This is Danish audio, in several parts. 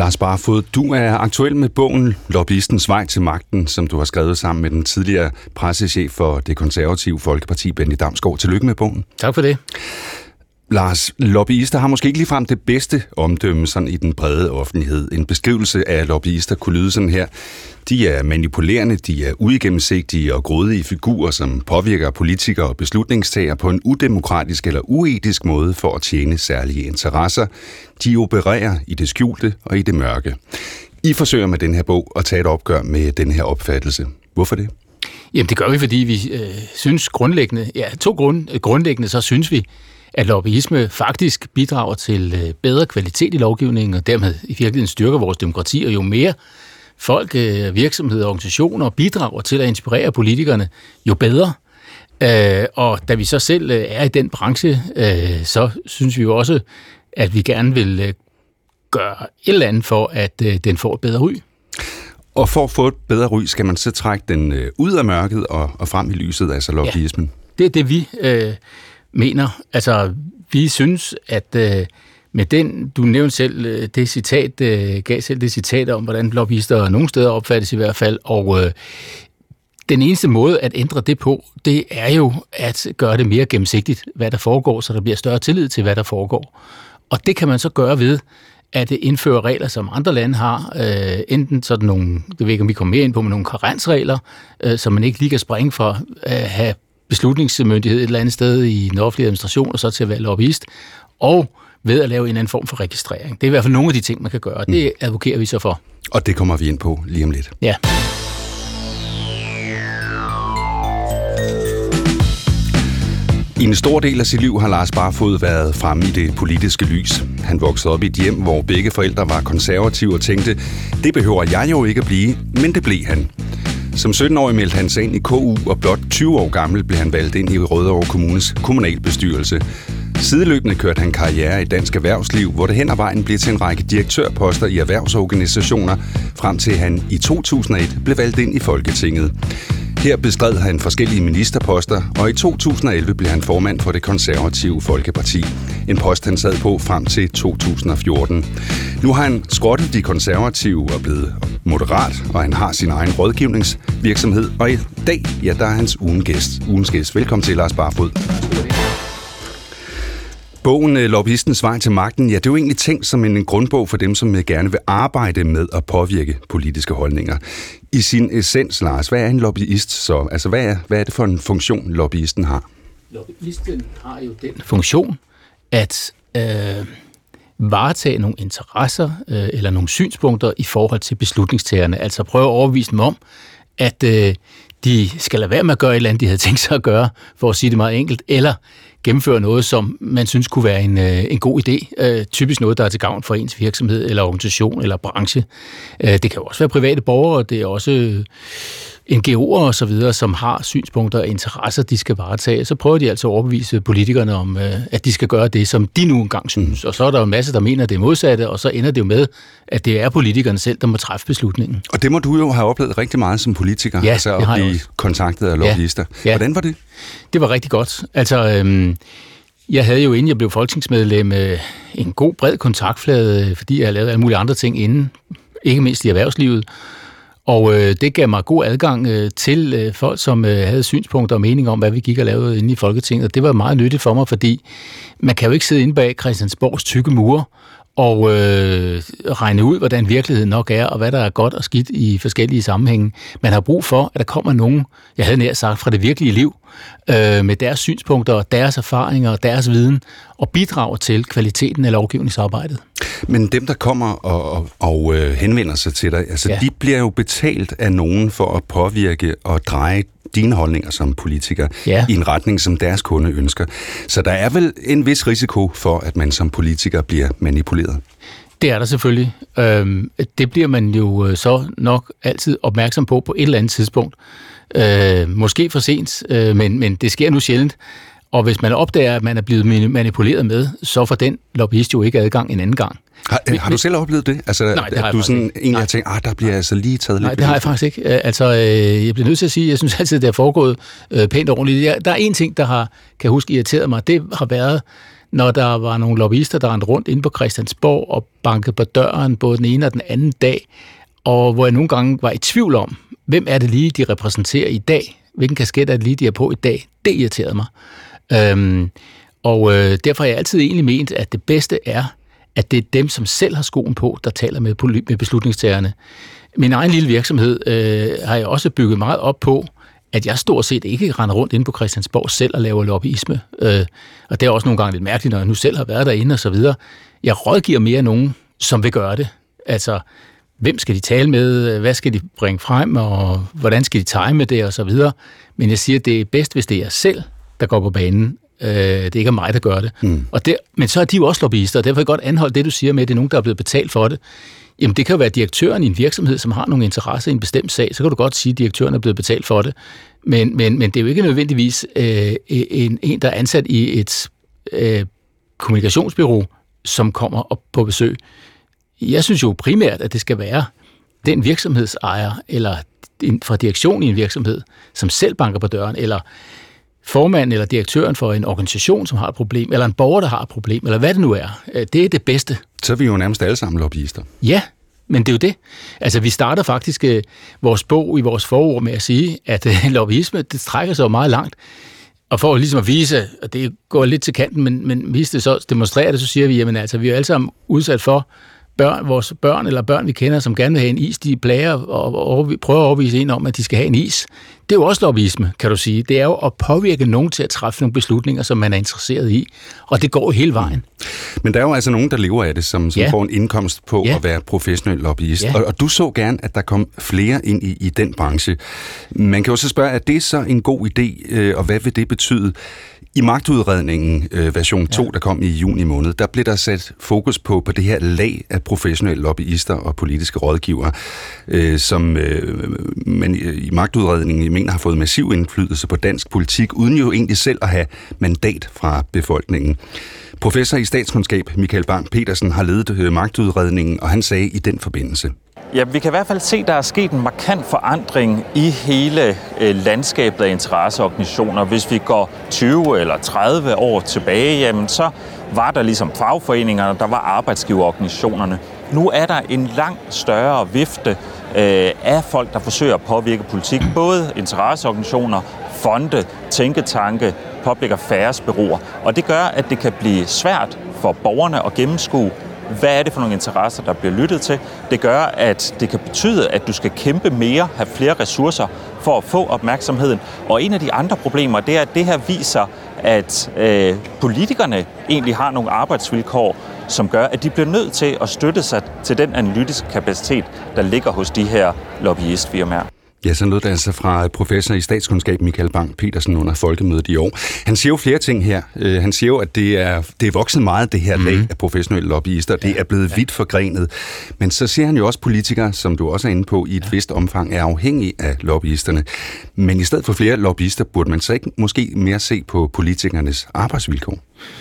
Lars Barfoed, du er aktuel med bogen Lobbyistens vej til magten, som du har skrevet sammen med den tidligere pressechef for Det Konservative Folkeparti, Benny Damsgaard. Tillykke med bogen. Tak for det. Lars, lobbyister har måske ikke ligefrem det bedste omdømme sådan i den brede offentlighed. En beskrivelse af lobbyister kunne lyde sådan her. De er manipulerende, de er uigennemsigtige og grådige figurer, som påvirker politikere og beslutningstagere på en udemokratisk eller uetisk måde for at tjene særlige interesser. De opererer i det skjulte og i det mørke. I forsøger med den her bog at tage et opgør med den her opfattelse. Hvorfor det? Jamen det gør vi, fordi vi synes grundlæggende, grundlæggende så synes vi, at lobbyisme faktisk bidrager til bedre kvalitet i lovgivningen, og dermed i virkeligheden styrker vores demokrati, og jo mere folk, virksomheder og organisationer bidrager til at inspirere politikerne, jo bedre. Og da vi så selv er i den branche, så synes vi jo også, at vi gerne vil gøre et eller andet for, at den får et bedre ry. Og for at få et bedre ry, skal man så trække den ud af mørket og frem i lyset, altså lobbyismen? Ja, det er det, vi mener. Altså, vi synes, at med den, du nævnte selv det citat, gav selv det citat om, hvordan lobbyister nogle steder opfattes i hvert fald, og den eneste måde at ændre det på, det er jo at gøre det mere gennemsigtigt, hvad der foregår, så der bliver større tillid til, hvad der foregår. Og det kan man så gøre ved at indføre regler, som andre lande har, enten sådan nogle, det ved ikke, om vi kommer mere ind på, med nogle karensregler, så man ikke lige kan springe fra at have beslutningsmyndighed et eller andet sted i den offentlige administration, og så til at være lobbyist, og ved at lave en eller anden form for registrering. Det er i hvert fald nogle af de ting, man kan gøre. Det advokerer vi så for. Og det kommer vi ind på lige om lidt. Ja. I en stor del af sit liv har Lars Barfoed været fremme i det politiske lys. Han voksede op i et hjem, hvor begge forældre var konservative og tænkte, det behøver jeg jo ikke at blive, men det blev han. Som 17-årig meldte han sig ind i KU, og blot 20 år gammel blev han valgt ind i Rødovre Kommunes kommunalbestyrelse. Sideløbende kørte han karriere i dansk erhvervsliv, hvor det hen ad vejen blev til en række direktørposter i erhvervsorganisationer, frem til han i 2001 blev valgt ind i Folketinget. Her bestred han forskellige ministerposter, og i 2011 blev han formand for Det Konservative Folkeparti. En post, han sad på frem til 2014. Nu har han skrottet De Konservative og blevet moderat, og han har sin egen rådgivningsvirksomhed. Og i dag, ja, der er hans ugens gæst. Velkommen til, Lars Barfoed. Bogen Lobbyistens vej til magten, ja, det er jo egentlig tænkt som en grundbog for dem, som gerne vil arbejde med at påvirke politiske holdninger. I sin essens, Lars, hvad er en lobbyist så? Altså, hvad er det for en funktion, lobbyisten har? Lobbyisten har jo den funktion at varetage nogle interesser eller nogle synspunkter i forhold til beslutningstagerne. Altså prøve at overbevise dem om, at de skal lade være med at gøre et eller andet, de havde tænkt sig at gøre, for at sige det meget enkelt, eller gennemføre noget, som man synes kunne være en god idé. Typisk noget, der er til gavn for ens virksomhed, eller organisation, eller branche. Det kan jo også være private borgere, det er også NGO'er og så videre, som har synspunkter og interesser, de skal varetage. Så prøver de altså at overbevise politikerne om, at de skal gøre det, som de nu engang synes. Og så er der jo en masse, der mener, det er modsatte, og så ender det jo med, at det er politikerne selv, der må træffe beslutningen. Og det må du jo have oplevet rigtig meget som politiker, ja, altså at blive kontaktet af lobbyister. Ja. Hvordan var det? Det var rigtig godt. Altså, jeg havde jo, inden jeg blev folketingsmedlem, en god, bred kontaktflade, fordi jeg havde lavet alle mulige andre ting inden, ikke mindst i erhvervslivet. Og det gav mig god adgang til folk, som havde synspunkter og mening om, hvad vi gik og lavede inde i Folketinget. Og det var meget nyttigt for mig, fordi man kan jo ikke sidde inde bag Christiansborgs tykke mure og regne ud, hvordan virkeligheden nok er, og hvad der er godt og skidt i forskellige sammenhænge. Man har brug for, at der kommer nogen, jeg havde nær sagt, fra det virkelige liv, med deres synspunkter, deres erfaringer og deres viden, og bidrager til kvaliteten af lovgivningsarbejdet. Men dem, der kommer og henvender sig til dig, altså de bliver jo betalt af nogen for at påvirke og dreje dine holdninger som politiker i en retning, som deres kunde ønsker. Så der er vel en vis risiko for, at man som politiker bliver manipuleret? Det er der selvfølgelig. Det bliver man jo så nok altid opmærksom på et eller andet tidspunkt. Måske for sent, men det sker nu sjældent. Og hvis man opdager, at man er blevet manipuleret med, så får den lobbyist jo ikke adgang en anden gang. Har du selv oplevet det? Altså, nej, det har at du sådan egentlig har tænkt, der bliver altså lige taget lidt... Nej, det har jeg faktisk ikke. Altså, jeg bliver nødt til at sige, jeg synes altid, det er foregået pænt ordentligt. Der er en ting, der kan huske irriteret mig. Det har været, når der var nogle lobbyister, der rendte rundt inde på Christiansborg og bankede på døren både den ene og den anden dag, og hvor jeg nogle gange var i tvivl om, hvem er det lige, de repræsenterer i dag? Hvilken kasket er det lige, de er på i dag? Det irriterede mig. Derfor har jeg altid egentlig ment, at det bedste er, at det er dem, som selv har skoen på, der taler med beslutningstagerne. Min egen lille virksomhed har jeg også bygget meget op på, at jeg stort set ikke render rundt inde på Christiansborg selv og laver lobbyisme. Og det er også nogle gange lidt mærkeligt, når jeg nu selv har været derinde og så videre. Jeg rådgiver mere nogen, som vil gøre det. Altså, hvem skal de tale med? Hvad skal de bringe frem? Og hvordan skal de time det? Og så videre. Men jeg siger, at det er bedst, hvis det er jeg selv, der går på banen. Det er ikke mig, der gør det. Men så er de jo også lobbyister, og derfor kan jeg godt anholde det, du siger med, at det er nogen, der er blevet betalt for det. Jamen, det kan jo være direktøren i en virksomhed, som har nogle interesser i en bestemt sag. Så kan du godt sige, at direktøren er blevet betalt for det. Men det er jo ikke nødvendigvis en, der er ansat i et kommunikationsbureau, som kommer op på besøg. Jeg synes jo primært, at det skal være den virksomhedsejer, eller fra direktionen i en virksomhed, som selv banker på døren, eller formanden eller direktøren for en organisation, som har et problem, eller en borger, der har et problem, eller hvad det nu er. Det er det bedste. Så er vi jo nærmest alle sammen lobbyister. Ja, men det er jo det. Altså, vi starter faktisk vores bog i vores forord med at sige, at lobbyisme, det trækker sig jo meget langt. Og for ligesom at vise, og det går lidt til kanten, men vise det så, demonstrere det, så siger vi, jamen altså, vi er alle sammen udsat for vores børn eller børn, vi kender, som gerne vil have en is, de plager og prøver at overbevise en om, at de skal have en is. Det er jo også lobbyisme, kan du sige. Det er jo at påvirke nogen til at træffe nogle beslutninger, som man er interesseret i. Og det går hele vejen. Men der er jo altså nogen, der lever af det, som får en indkomst på at være professionel lobbyist. Ja. Og du så gerne, at der kom flere ind i den branche. Man kan jo så spørge, er det så en god idé, og hvad vil det betyde? I magtudredningen version 2, der kom i juni måned, der blev der sat fokus på det her lag af professionelle lobbyister og politiske rådgivere, som man i magtudredningen mener har fået massiv indflydelse på dansk politik, uden jo egentlig selv at have mandat fra befolkningen. Professor i statskundskab Michael Bang Petersen har ledet magtudredningen, og han sagde i den forbindelse: Ja, vi kan i hvert fald se, at der er sket en markant forandring i hele landskabet af interesseorganisationer. Hvis vi går 20 eller 30 år tilbage, jamen så var der ligesom fagforeningerne, der var arbejdsgiverorganisationerne. Nu er der en langt større vifte af folk, der forsøger at påvirke politik. Både interesseorganisationer, fonde, tænketanke, public affairs bureauer. Og det gør, at det kan blive svært for borgerne at gennemskue, hvad er det for nogle interesser, der bliver lyttet til. Det gør, at det kan betyde, at du skal kæmpe mere, have flere ressourcer for at få opmærksomheden. Og en af de andre problemer, det er, at det her viser, at politikerne egentlig har nogle arbejdsvilkår, som gør, at de bliver nødt til at støtte sig til den analytiske kapacitet, der ligger hos de her lobbyistfirmaer. Ja, så lød det altså fra professor i statskundskab Michael Bang Petersen under folkemødet i år. Han siger jo flere ting her. Han siger jo, at det er vokset meget, det her lag af professionelle lobbyister. Det er blevet vidt forgrenet. Men så siger han jo også, politikere, som du også er inde på, i et vist omfang er afhængige af lobbyisterne. Men i stedet for flere lobbyister, burde man så ikke måske mere se på politikernes arbejdsvilkår?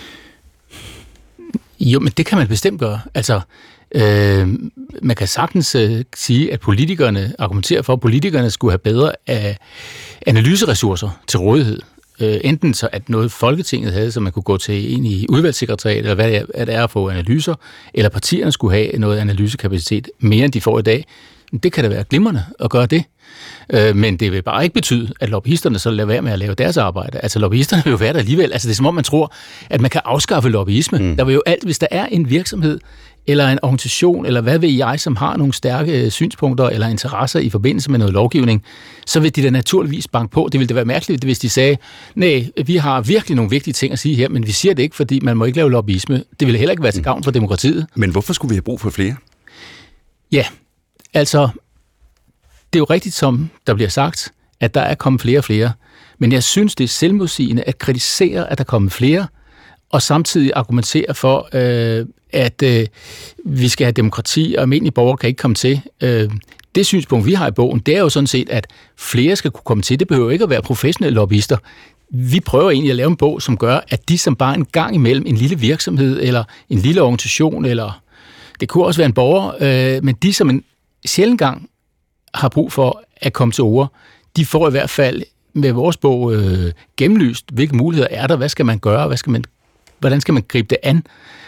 Jo, men det kan man bestemt gøre. Altså, man kan sagtens sige, at politikerne argumenterer for, at politikerne skulle have bedre analyseressourcer til rådighed. Enten så, at noget Folketinget havde, så man kunne gå til en i udvalgssekretariat, eller hvad det er at få analyser, eller partierne skulle have noget analysekapacitet mere, end de får i dag. Det kan da være glimrende at gøre det. Men det vil bare ikke betyde, at lobbyisterne så lader være med at lave deres arbejde. Altså lobbyisterne vil jo være der alligevel. Altså det er som om man tror, at man kan afskaffe lobbyisme. Der vil jo alt, hvis der er en virksomhed, eller en organisation, eller hvad ved jeg, som har nogle stærke synspunkter eller interesser i forbindelse med noget lovgivning, så vil de da naturligvis banke på. Det ville da være mærkeligt, hvis de sagde, nej, vi har virkelig nogle vigtige ting at sige her, men vi siger det ikke, fordi man må ikke lave lobbyisme. Det ville heller ikke være til gavn for demokratiet. Men hvorfor skulle vi have brug for flere? Ja, altså, det er jo rigtigt, som der bliver sagt, at der er kommet flere og flere. Men jeg synes, det er selvmodsigende at kritisere, at der er kommet flere, og samtidig argumentere for, at vi skal have demokrati, og almindelige borgere kan ikke komme til. Det synspunkt, vi har i bogen, det er jo sådan set, at flere skal kunne komme til. Det behøver ikke at være professionelle lobbyister. Vi prøver egentlig at lave en bog, som gør, at de som bare en gang imellem en lille virksomhed, eller en lille organisation, eller det kunne også være en borger, men de som en sjældent gang har brug for at komme til ord, de får i hvert fald med vores bog gennemlyst, hvilke muligheder er der, hvad skal man gøre, hvad hvordan skal man gribe det an?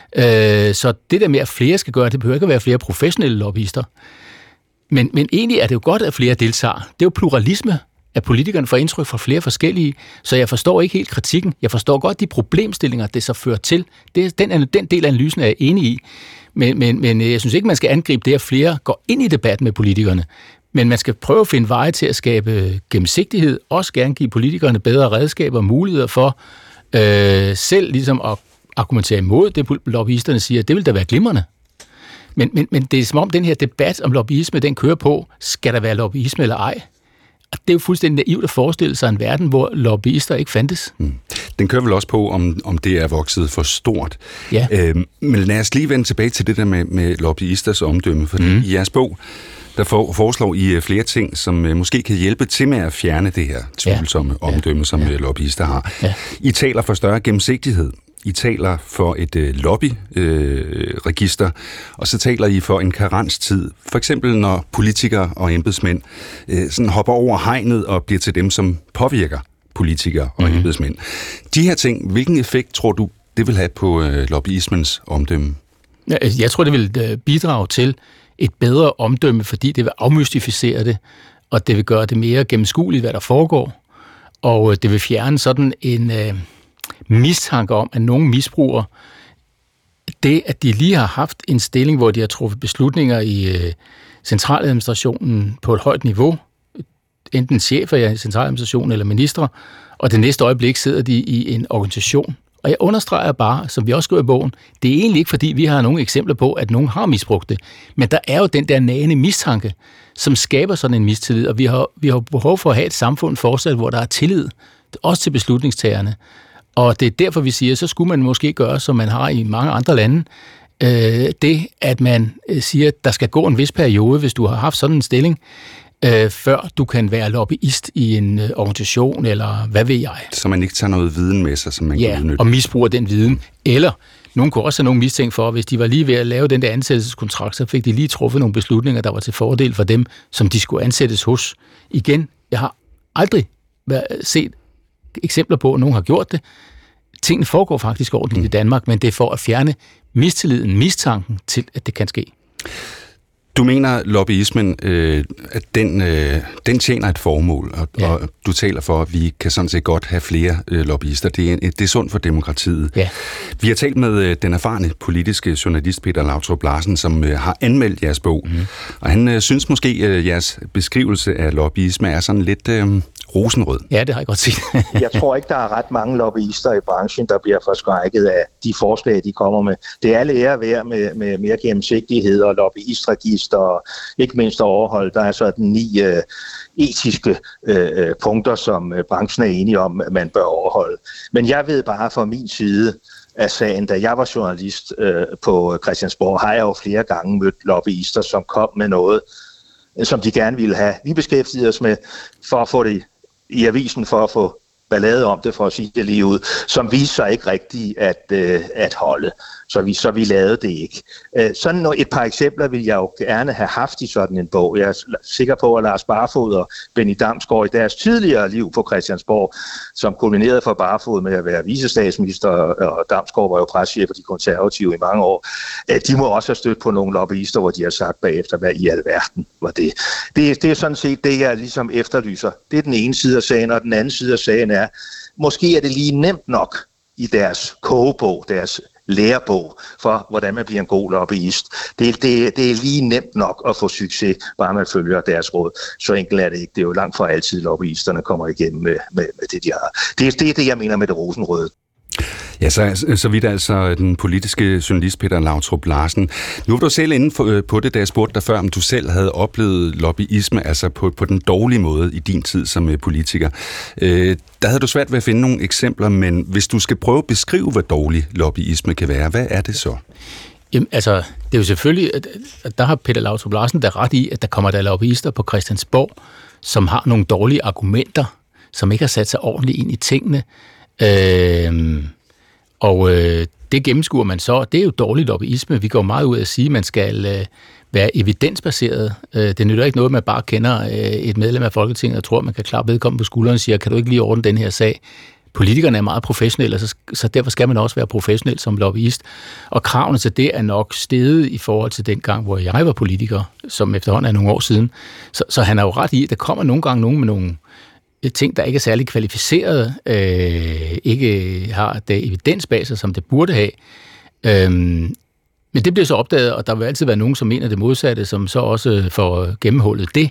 Så det der med, at flere skal gøre, det behøver ikke at være flere professionelle lobbyister. Men egentlig er det jo godt, at flere deltager. Det er jo pluralisme, at politikerne får indtryk fra flere forskellige, så jeg forstår ikke helt kritikken. Jeg forstår godt de problemstillinger, det så fører til. Den del af analysen er jeg enig i. Men jeg synes ikke, man skal angribe det, at flere går ind i debatten med politikerne. Men man skal prøve at finde veje til at skabe gennemsigtighed, også gerne give politikerne bedre redskaber og muligheder for selv ligesom at argumentere imod det, lobbyisterne siger. Det vil da være glimrende. Men det er som om den her debat om lobbyisme, den kører på, skal der være lobbyisme eller ej? Og det er jo fuldstændig naivt at forestille sig en verden, hvor lobbyister ikke fandtes. Den kører vel også på, om det er vokset for stort. Ja. Men lad os lige vende tilbage til det der med lobbyisters omdømme, fordi i jeres bog, der foreslår I flere ting, som måske kan hjælpe til med at fjerne det her tvivlsomme omdømme, som lobbyister har. Ja. I taler for større gennemsigtighed. I taler for et lobbyregister, og så taler I for en karenstid. For eksempel når politikere og embedsmænd sådan hopper over hegnet og bliver til dem, som påvirker politikere og embedsmænd. De her ting, hvilken effekt tror du, det vil have på lobbyismens omdømme? Jeg tror, det vil bidrage til et bedre omdømme, fordi det vil afmystificere det, og det vil gøre det mere gennemskueligt, hvad der foregår, og det vil fjerne sådan en mistanke om, at nogen misbruger det, at de lige har haft en stilling, hvor de har truffet beslutninger i centraladministrationen på et højt niveau, enten chefer i centraladministrationen eller ministre, og det næste øjeblik sidder de i en organisation. Og jeg understreger bare, som vi også skriver i bogen, det er egentlig ikke, fordi vi har nogle eksempler på, at nogen har misbrugt det, men der er jo den der nagende mistanke, som skaber sådan en mistillid, og vi har behov for at have et samfund fortsat, hvor der er tillid, også til beslutningstagerne. Og det er derfor, vi siger, så skulle man måske gøre, som man har i mange andre lande, det, at man siger, at der skal gå en vis periode, hvis du har haft sådan en stilling, før du kan være lobbyist i en organisation, eller hvad ved jeg. Så man ikke tager noget viden med sig, som man kan udnytte. Og misbruger den viden. Eller, nogen kunne også have nogen mistænkt for, hvis de var lige ved at lave den der ansættelseskontrakt, så fik de lige truffet nogle beslutninger, der var til fordel for dem, som de skulle ansættes hos. Igen, jeg har aldrig set eksempler på, at nogen har gjort det. Tingene foregår faktisk ordentligt i Danmark, men det er for at fjerne mistilliden, mistanken til, at det kan ske. Du mener, lobbyismen, at den tjener et formål, og du taler for, at vi kan sådan set godt have flere lobbyister. Det er sundt for demokratiet. Ja. Vi har talt med den erfarne politiske journalist Peter Lautrup Larsen, som har anmeldt jeres bog, og han synes måske, at jeres beskrivelse af lobbyisme er sådan lidt rosenrød. Ja, det har jeg godt set. Jeg tror ikke, der er ret mange lobbyister i branchen, der bliver forskrækket af de forslag, de kommer med. Det er alle ære værd med mere gennemsigtighed og lobbyistregister, og ikke mindst at overholde. Der er sådan 9 etiske punkter, som branchen er enige om, at man bør overholde. Men jeg ved bare fra min side af sagen, da jeg var journalist på Christiansborg, har jeg jo flere gange mødt lobbyister, som kom med noget, som de gerne ville have. Vi beskæftigede os med for at få det i avisen, for at få ballade om det, for at sige det lige ud, som viste sig ikke rigtigt at holde. Så vi lavede det ikke. Sådan et par eksempler vil jeg jo gerne have haft i sådan en bog. Jeg er sikker på, at Lars Barfod og Benny Damsgaard i deres tidligere liv på Christiansborg, som kulminerede for Barfod med at være vicestatsminister, og Damsgaard var jo preschef for de konservative i mange år, de må også have stødt på nogle lobbyister, hvor de har sagt bagefter, hvad i alverden var det. Det er sådan set det, jeg ligesom efterlyser. Det er den ene side af sagen, og den anden side af sagen er, måske er det lige nemt nok i deres kogebog, deres lærebog for, hvordan man bliver en god lobbyist. Det er lige nemt nok at få succes, bare man følger deres råd. Så enkelt er det ikke. Det er jo langt fra altid, lobbyisterne kommer igennem med det, de har. Det er det, jeg mener med det rosenrøde. Ja, så vidt altså den politiske journalist Peter Lautrup Larsen. Nu var du selv inde på det, da jeg spurgte dig før, om du selv havde oplevet lobbyisme, altså på den dårlige måde i din tid som politiker. Der havde du svært ved at finde nogle eksempler, men hvis du skal prøve at beskrive, hvad dårlig lobbyisme kan være, hvad er det så? Jamen, altså, det er jo selvfølgelig, at der har Peter Lautrup Larsen da ret i, at der kommer der lobbyister på Christiansborg, som har nogle dårlige argumenter, som ikke har sat sig ordentligt ind i tingene. Det gennemskuer man så. Det er jo dårlig lobbyisme. Vi går meget ud af at sige, at man skal være evidensbaseret. Det nytter ikke noget, man bare kender et medlem af Folketinget og tror, at man kan klappe vedkommende på skulderen og siger, kan du ikke lige ordne den her sag? politikerne er meget professionelle, så derfor skal man også være professionel som lobbyist. Og kravene til det er nok steget i forhold til den gang, hvor jeg var politiker, som efterhånden er nogle år siden. Så han er jo ret i, at der kommer nogle gange nogen med nogle ting, der ikke er særlig kvalificerede, ikke har det evidens bag sig, som det burde have. Men det bliver så opdaget, og der vil altid være nogen, som mener det modsatte, som så også får gennemhullet det.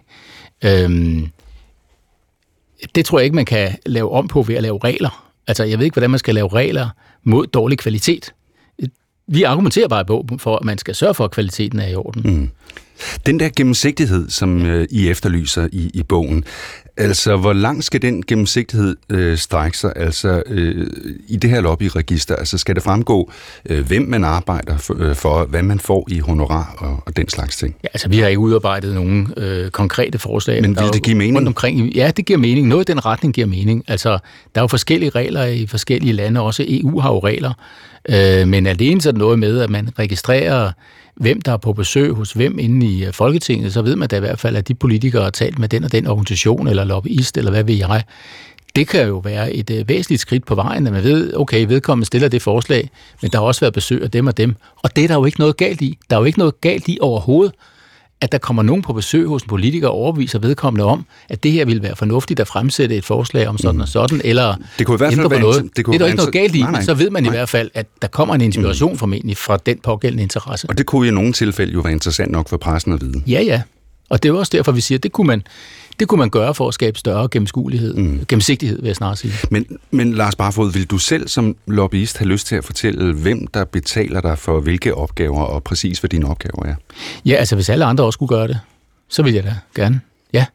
Det tror jeg ikke, man kan lave om på ved at lave regler. Altså, jeg ved ikke, hvordan man skal lave regler mod dårlig kvalitet. Vi argumenterer bare på, for at man skal sørge for, at kvaliteten er i orden. Mm. Den der gennemsigtighed, som I efterlyser i bogen, altså hvor langt skal den gennemsigtighed strække sig? Altså i det her lobbyregister, altså skal det fremgå, hvem man arbejder for, hvad man får i honorar og den slags ting? Ja, altså vi har ikke udarbejdet nogen konkrete forslag. Men vil det give mening? Omkring, ja, det giver mening. Noget i den retning giver mening. Altså der er jo forskellige regler i forskellige lande, også EU har jo regler, men alene så er det noget med, at man registrerer hvem der er på besøg hos hvem inde i Folketinget, så ved man da i hvert fald, at de politikere har talt med den og den organisation, eller lobbyist, eller hvad ved jeg. Det kan jo være et væsentligt skridt på vejen, at man ved, okay, vedkommende stiller det forslag, men der har også været besøg af dem og dem. Og det er der jo ikke noget galt i. Der er jo ikke noget galt i overhovedet, at der kommer nogen på besøg hos en politiker og overbeviser vedkommende om, at det her ville være fornuftigt at fremsætte et forslag om sådan og sådan, eller det kunne i hvert fald ændre på noget. Det er der ikke noget galt i, nej. Så ved man i hvert fald, at der kommer en inspiration formentlig fra den pågældende interesse. Og det kunne i nogle tilfælde jo være interessant nok for pressen at vide. Ja. Og det er jo også derfor, vi siger, at det kunne man gøre for at skabe større gennemsigtighed, vil jeg snart sige. Men Lars Barfoed, vil du selv som lobbyist have lyst til at fortælle, hvem der betaler dig for hvilke opgaver, og præcis hvad dine opgaver er? Ja, altså hvis alle andre også skulle gøre det, så vil jeg da gerne, ja.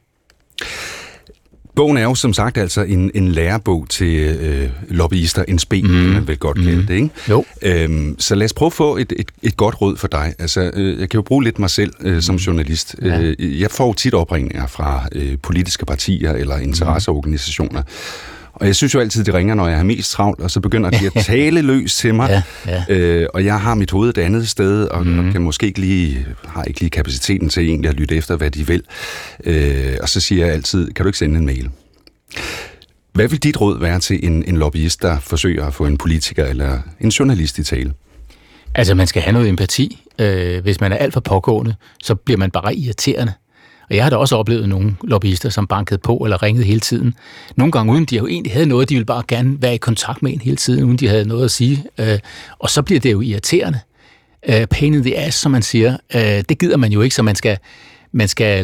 Bogen er jo som sagt altså en lærebog til lobbyister, en spe, kan man vel godt kalde det, ikke? Jo. Så lad os prøve at få et godt råd for dig. Altså, jeg kan jo bruge lidt mig selv som journalist. Ja. Jeg får tit opringninger fra politiske partier eller interesseorganisationer. Og jeg synes jo altid, det ringer, når jeg har mest travlt, og så begynder de at tale løs til mig. Ja. Og jeg har mit hoved et andet sted, og kan måske ikke lige kapaciteten til egentlig at lytte efter, hvad de vil. Og så siger jeg altid, kan du ikke sende en mail? Hvad vil dit råd være til en lobbyist, der forsøger at få en politiker eller en journalist i tale? Altså, man skal have noget empati. Hvis man er alt for pågående, så bliver man bare irriterende. Og jeg har da også oplevet nogle lobbyister, som bankede på eller ringede hele tiden. Nogle gange uden de jo egentlig havde noget, de ville bare gerne være i kontakt med en hele tiden, uden de havde noget at sige. Og så bliver det jo irriterende. Pain in the ass, som man siger. Det gider man jo ikke, så man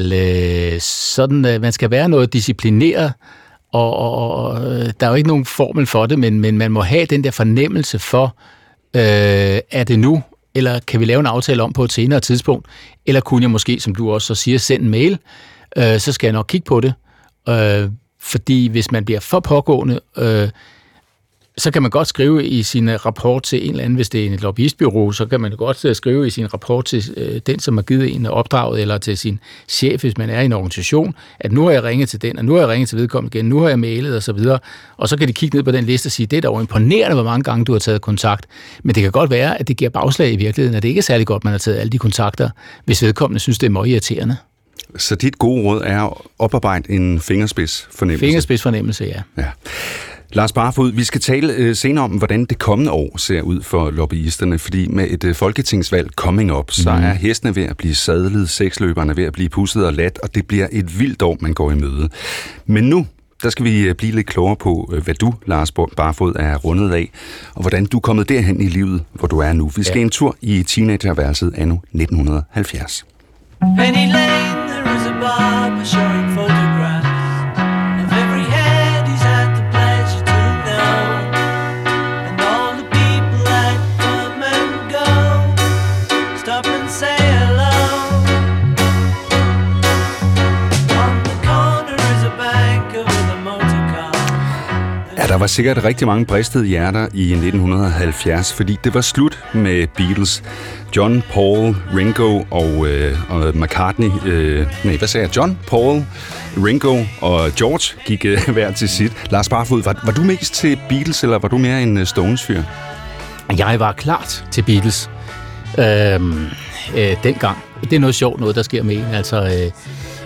skal være noget disciplineret, og der er jo ikke nogen formel for det, men man må have den der fornemmelse for, er det nu, eller kan vi lave en aftale om på et senere tidspunkt, eller kunne jeg måske, som du også siger, sende en mail, så skal jeg nok kigge på det. Fordi hvis man bliver for pågående, så kan man godt skrive i sin rapport til en eller anden, hvis det er et lobbyistbureau, så kan man godt skrive i sin rapport til den, som har givet en opdraget, eller til sin chef, hvis man er i en organisation, at nu har jeg ringet til den, og nu har jeg ringet til vedkommende igen, nu har jeg mailet, og så videre. Og så kan de kigge ned på den liste og sige, det er dog imponerende, hvor mange gange du har taget kontakt. Men det kan godt være, at det giver bagslag i virkeligheden, at det ikke er særlig godt, man har taget alle de kontakter, hvis vedkommende synes, det er meget irriterende. Så dit gode råd er at oparbejde en fingerspidsfornemmelse? Fingerspidsfornemmelse, ja. Lars Barfoed, vi skal tale senere om, hvordan det kommende år ser ud for lobbyisterne, fordi med et folketingsvalg coming up, så er hestene ved at blive sadlet, seksløberne ved at blive pusset og lat, og det bliver et vildt år, man går i møde. Men nu, der skal vi blive lidt klogere på, hvad du, Lars Barfoed, er rundet af, og hvordan du er kommet derhen i livet, hvor du er nu. Vi skal en tur i teenagerværelset anno 1970. Penny Lane, there is a barber showing photographs of every head he's had the pleasure to know, and all the people that come and go stop and say hello. On the corner is a banker with a motor car. Ja, der var sikkert rigtig mange bristede hjerter i 1970, fordi det var slut med Beatles. John, Paul, Ringo og McCartney. John, Paul, Ringo og George gik hver til sit. Lars Barfoed, var du mest til Beatles, eller var du mere en Stones-fyr? Jeg var klart til Beatles dengang. Det er noget sjovt, noget der sker med en. Altså,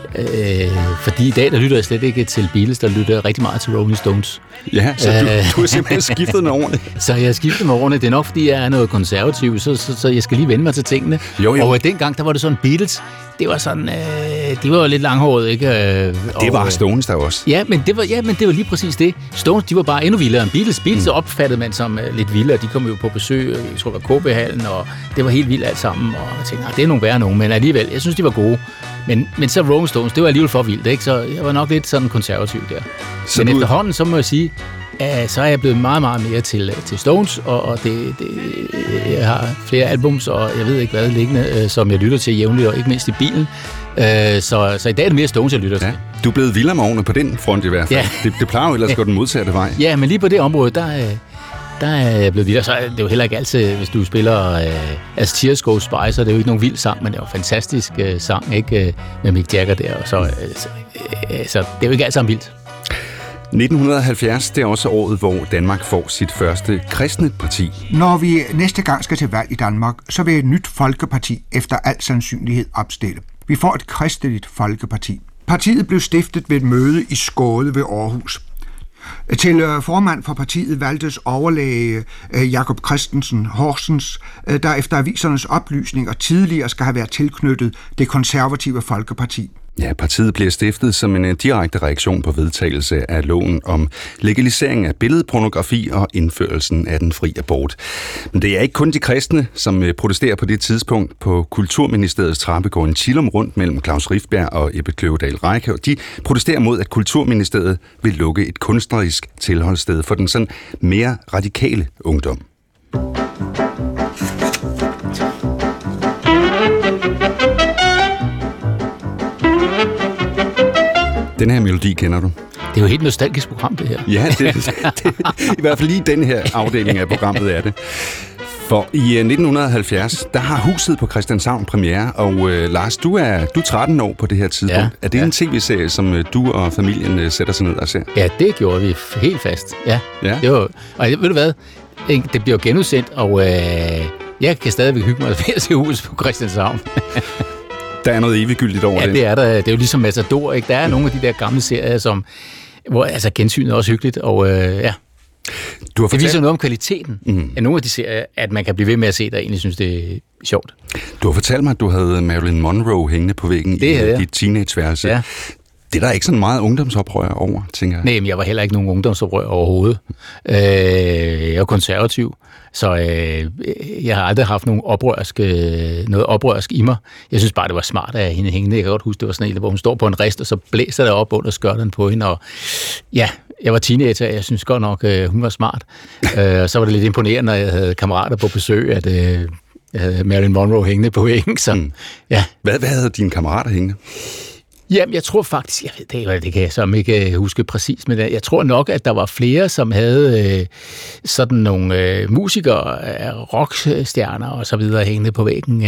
Fordi i dag, der lytter jeg slet ikke til Beatles, der lytter jeg rigtig meget til Rolling Stones. Ja, så du har simpelthen skiftet med årene. Så jeg har skiftet med årene. Det er nok, fordi jeg er noget konservativ, så jeg skal lige vende mig til tingene. Jo. Og dengang, der var det sådan, Beatles, det var sådan, de var jo lidt langhåret, ikke? Det var Stones der også. Ja, men det var lige præcis det. Stones, de var bare endnu vildere end Beatles. Beatles opfattede man som lidt vildere. De kom jo på besøg, jeg tror det var KB-hallen, og det var helt vildt alt sammen. Og jeg tænkte, det er nogle værre nogen, men alligevel, jeg synes, de var gode. Men så Rolling Stones, det var alligevel for vildt, ikke? Så jeg var nok lidt sådan konservativ der. Men efterhånden, så må jeg sige, så er jeg blevet meget, meget mere til Stones, og jeg har flere albums, og jeg ved ikke hvad liggende, som jeg lytter til jævnligt, og ikke mindst i bilen. Så i dag er det mere Stones, jeg lytter til. Du er blevet vildere med årene på den front i hvert fald. Ja. Det plejer jo ellers at gå den modsatte vej. Ja, men lige på det område, der er jeg blevet vildere. Så er det jo heller ikke altid, hvis du spiller As Tears Go By, så er det jo ikke nogen vild sang, men det er jo en fantastisk sang, ikke? Med Mick Jagger der. Og så det er jo ikke alt sammen vildt. 1970, det er også året, hvor Danmark får sit første kristne parti. Når vi næste gang skal til valg i Danmark, så vil et nyt folkeparti efter al sandsynlighed opstille. Vi får et kristeligt folkeparti. Partiet blev stiftet ved et møde i Skåde ved Aarhus. Til formand for partiet valgtes overlæge Jakob Christensen Horsens, der efter avisernes oplysninger tidligere skal have været tilknyttet det konservative folkeparti. Ja, partiet bliver stiftet som en direkte reaktion på vedtagelse af loven om legalisering af billedpornografi og indførelsen af den fri abort. Men det er ikke kun de kristne, som protesterer på det tidspunkt. På Kulturministeriets trappe går en chillum rundt mellem Claus Rifbjerg og Ebbe Kløvedal Reiche, og de protesterer mod, at Kulturministeriet vil lukke et kunstnerisk tilholdssted for den sådan mere radikale ungdom. Den her melodi kender du? Det er jo et helt nostalgisk program, det her. Ja, det i hvert fald lige den her afdeling af programmet er det. For i 1970, der har Huset på Christianshavn premiere, og Lars, du er 13 år på det her tidspunkt. Ja, er det en tv-serie, som du og familien sætter sig ned og ser? Ja, det gjorde vi helt fast. Ja. Det var, og ved du hvad? Det bliver genudsendt, og jeg kan stadigvæk hygge mig ved at se Huset på Christianshavn. Der er noget eviggyldigt over det. Ja, det er der. Det er jo ligesom Matador, ikke? Der er nogle af de der gamle serier, hvor altså gensynet er også hyggeligt, og ja. Det viser noget om kvaliteten af nogle af de serier, at man kan blive ved med at se, der egentlig synes, det er sjovt. Du har fortalt mig, at du havde Marilyn Monroe hængende på væggen i dit teenageværelse. Ja. Det er der ikke sådan meget ungdomsoprør over, tænker jeg. Nej, men jeg var heller ikke nogen ungdomsoprør overhovedet. Jeg er konservativ, så jeg har aldrig haft noget oprørsk i mig. Jeg synes bare, det var smart at hende hængende. Jeg kan godt huske, det var sådan en, hvor hun står på en rist, og så blæser der op under skørten på hende. Og ja, jeg var teenager, og jeg synes godt nok, hun var smart. Så var det lidt imponerende, når jeg havde kammerater på besøg, at jeg havde Marilyn Monroe hængende på væggen. Så, ja. Hvad havde dine kammerater hængende? Jamen, jeg tror faktisk, det kan jeg så ikke huske præcis, men jeg tror nok, at der var flere, som havde sådan nogle musikere, rockstjerner og så videre hængende på væggen,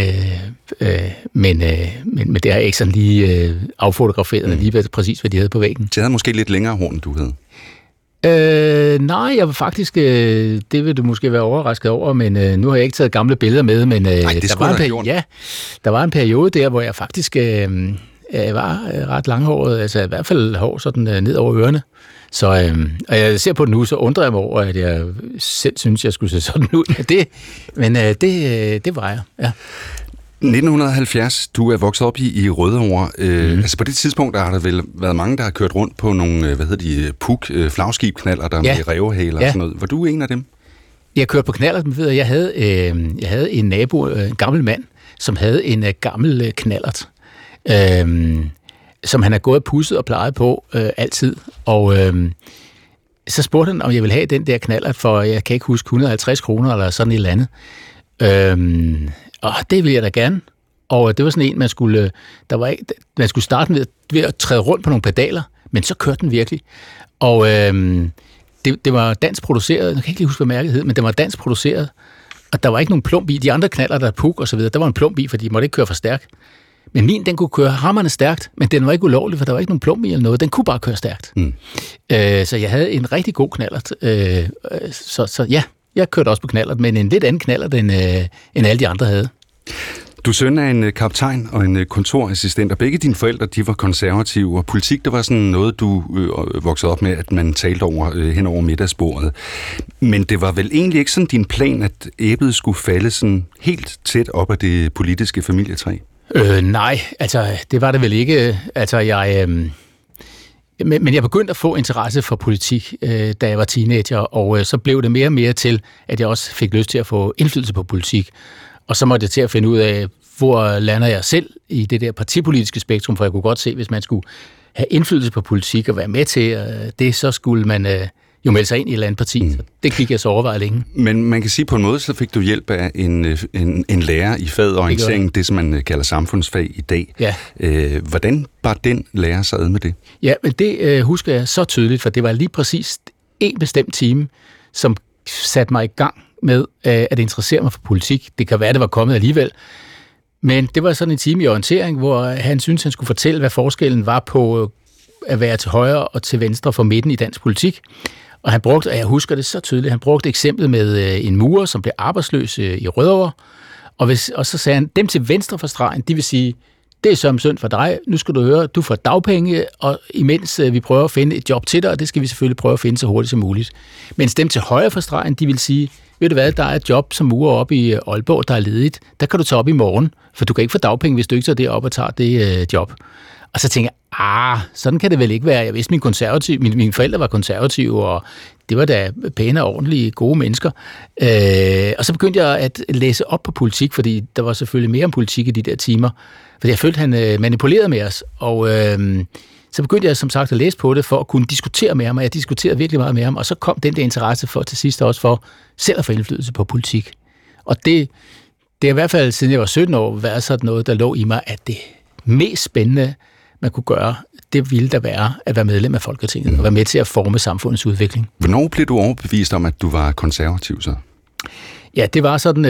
men det har jeg ikke sådan lige affotograferet lige præcis, hvad de havde på væggen. De havde måske lidt længere hår, end du havde. Nej, jeg var faktisk, det vil du måske være overrasket over, men nu har jeg ikke taget gamle billeder med, men der var en periode der, hvor jeg faktisk var ret langhåret, altså i hvert fald hår sådan ned over ørerne. Så og jeg ser på det nu, så undrer jeg mig over, at jeg selv synes, jeg skulle se sådan ud. Det var jeg, ja. 1970, du er vokset op i Rødovre. Altså på det tidspunkt, der har der vel været mange, der har kørt rundt på nogle, flagskibknaller, der med rævehaler og sådan noget. Var du en af dem? Jeg kørte på knaller, men ved jeg havde en nabo, en gammel mand, som havde en gammel knallert. Som han har gået og pudset og plejet på altid. Og så spurgte han, om jeg ville have den der knallert for, jeg kan ikke huske, 150 kroner eller sådan et eller andet. Og det ville jeg da gerne. Og det var sådan en, man skulle starte ved at træde rundt på nogle pedaler, men så kørte den virkelig. Og det var dansk produceret, jeg kan ikke lige huske, hvad mærket hed, men det var dansk produceret, og der var ikke nogen plump i. De andre knaller, der Puk og så videre, der var en plump i, fordi de måtte ikke køre for stærkt. Men min, den kunne køre hamrende stærkt, men den var ikke ulovlig, for der var ikke nogen plump i eller noget. Den kunne bare køre stærkt. Så jeg havde en rigtig god knallert. Så ja, jeg kørte også på knallert, men en lidt anden knallert, end alle de andre havde. Du er søn af en kaptajn og en kontorassistent, og begge dine forældre, de var konservative, og politik, det var sådan noget, du voksede op med, at man talte hen over middagsbordet. Men det var vel egentlig ikke sådan din plan, at æblet skulle falde sådan helt tæt op af det politiske familietræ? Nej, altså det var det vel ikke. Altså men jeg begyndte at få interesse for politik, da jeg var teenager, og så blev det mere og mere til, at jeg også fik lyst til at få indflydelse på politik. Og så måtte jeg til at finde ud af, hvor lander jeg selv i det der partipolitiske spektrum, for jeg kunne godt se, hvis man skulle have indflydelse på politik og være med til det, så skulle man jo melde sig ind i et eller andet parti. Så det gik jeg så overvejet længe. Men man kan sige, på en måde, så fik du hjælp af en lærer i faget orientering, det som man kalder samfundsfag i dag. Ja. Hvordan var den lærer så ad med det? Ja, men det husker jeg så tydeligt, for det var lige præcis en bestemt time, som satte mig i gang med at interessere mig for politik. Det kan være, det var kommet alligevel. Men det var sådan en time i orientering, hvor han syntes, han skulle fortælle, hvad forskellen var på at være til højre og til venstre for midten i dansk politik. Og han brugte, og jeg husker det så tydeligt, han brugte eksemplet med en murer, som blev arbejdsløs i Rødovre. Og så sagde han, dem til venstre for stregen, de vil sige, det er som synd for dig, nu skal du høre, du får dagpenge, og imens vi prøver at finde et job til dig, og det skal vi selvfølgelig prøve at finde så hurtigt som muligt. Mens dem til højre for stregen, de vil sige, ved du hvad, der er et job som murer op i Aalborg, der er ledigt, der kan du tage op i morgen, for du kan ikke få dagpenge, hvis du ikke tager det op og tager det job. Og så tænker jeg, sådan kan det vel ikke være. Jeg vidste, mine forældre var konservative, og det var da pæne og ordentlige, gode mennesker. Og så begyndte jeg at læse op på politik, fordi der var selvfølgelig mere om politik i de der timer. Fordi jeg følte, han manipulerede med os. Og så begyndte jeg som sagt at læse på det, for at kunne diskutere med ham, og jeg diskuterede virkelig meget med ham. Og så kom den der interesse for til sidst også for selv at få indflydelse på politik. Og det er i hvert fald, siden jeg var 17 år, været sådan noget, der lå i mig, at det mest spændende, man kunne gøre, det ville da være at være medlem af Folketinget og være med til at forme samfundets udvikling. Hvornår blev du overbevist om, at du var konservativ så? Ja, det var sådan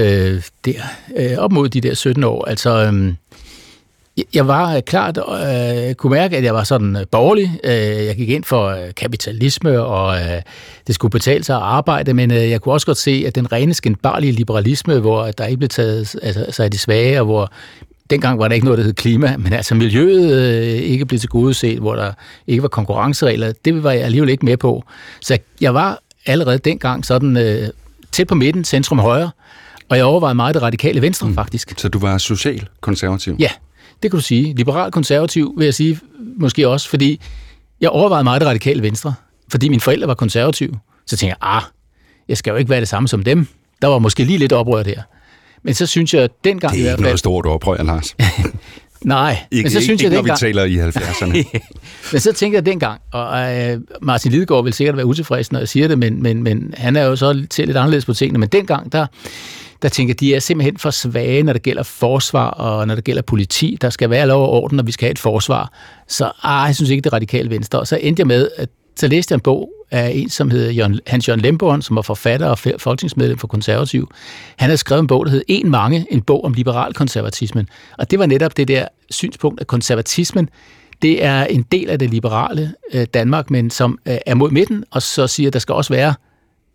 op mod de der 17 år. Altså, jeg var klart, kunne mærke, at jeg var sådan borgerlig. Jeg gik ind for kapitalisme, og det skulle betale sig at arbejde, men jeg kunne også godt se, at den rene skinbarlige liberalisme, hvor der ikke blev taget sig af de svage, og hvor dengang var der ikke noget, der hed klima, men altså miljøet ikke blev tilgodeset, hvor der ikke var konkurrenceregler, det var jeg alligevel ikke med på. Så jeg var allerede dengang sådan tæt på midten, centrum højre, og jeg overvejede meget det radikale venstre, faktisk. Så du var social-konservativ? Ja, det kan du sige. Liberal-konservativ vil jeg sige måske også, fordi jeg overvejede meget det radikale venstre, fordi mine forældre var konservative. Så tænkte jeg, skal jo ikke være det samme som dem. Der var måske lige lidt oprør der. Men så synes jeg, at dengang... Det er ikke noget stort oprør, Lars. Nej, men så synes jeg dengang... når vi taler i 70'erne. Men så tænker jeg dengang, og Martin Lidegaard vil sikkert være utilfreds, når jeg siger det, men han er jo så til lidt anderledes på tingene. Men dengang, der tænker jeg, de er simpelthen for svage, når det gælder forsvar, og når det gælder politi. Der skal være lov og orden, når vi skal have et forsvar. Så jeg synes ikke, det radikale venstre. Og så endte jeg med, at så læste jeg en bog af en, som hedder Hans Jørgen Lemborn, som var forfatter og folketingsmedlem for Konservativ. Han havde skrevet en bog, der hed en bog om liberal-konservatismen. Og det var netop det der synspunkt, at konservatismen, det er en del af det liberale Danmark, men som er mod midten, og så siger, at der skal også være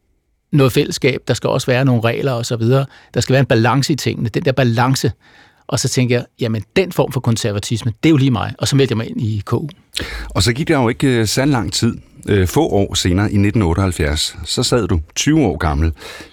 noget fællesskab, der skal også være nogle regler osv. Der skal være en balance i tingene, den der balance. Og så tænker jeg, jamen den form for konservatisme, det er jo lige mig. Og så meldte jeg mig ind i KU. Og så gik der jo ikke så lang tid. Få år senere, i 1978, så sad du 20 år gammel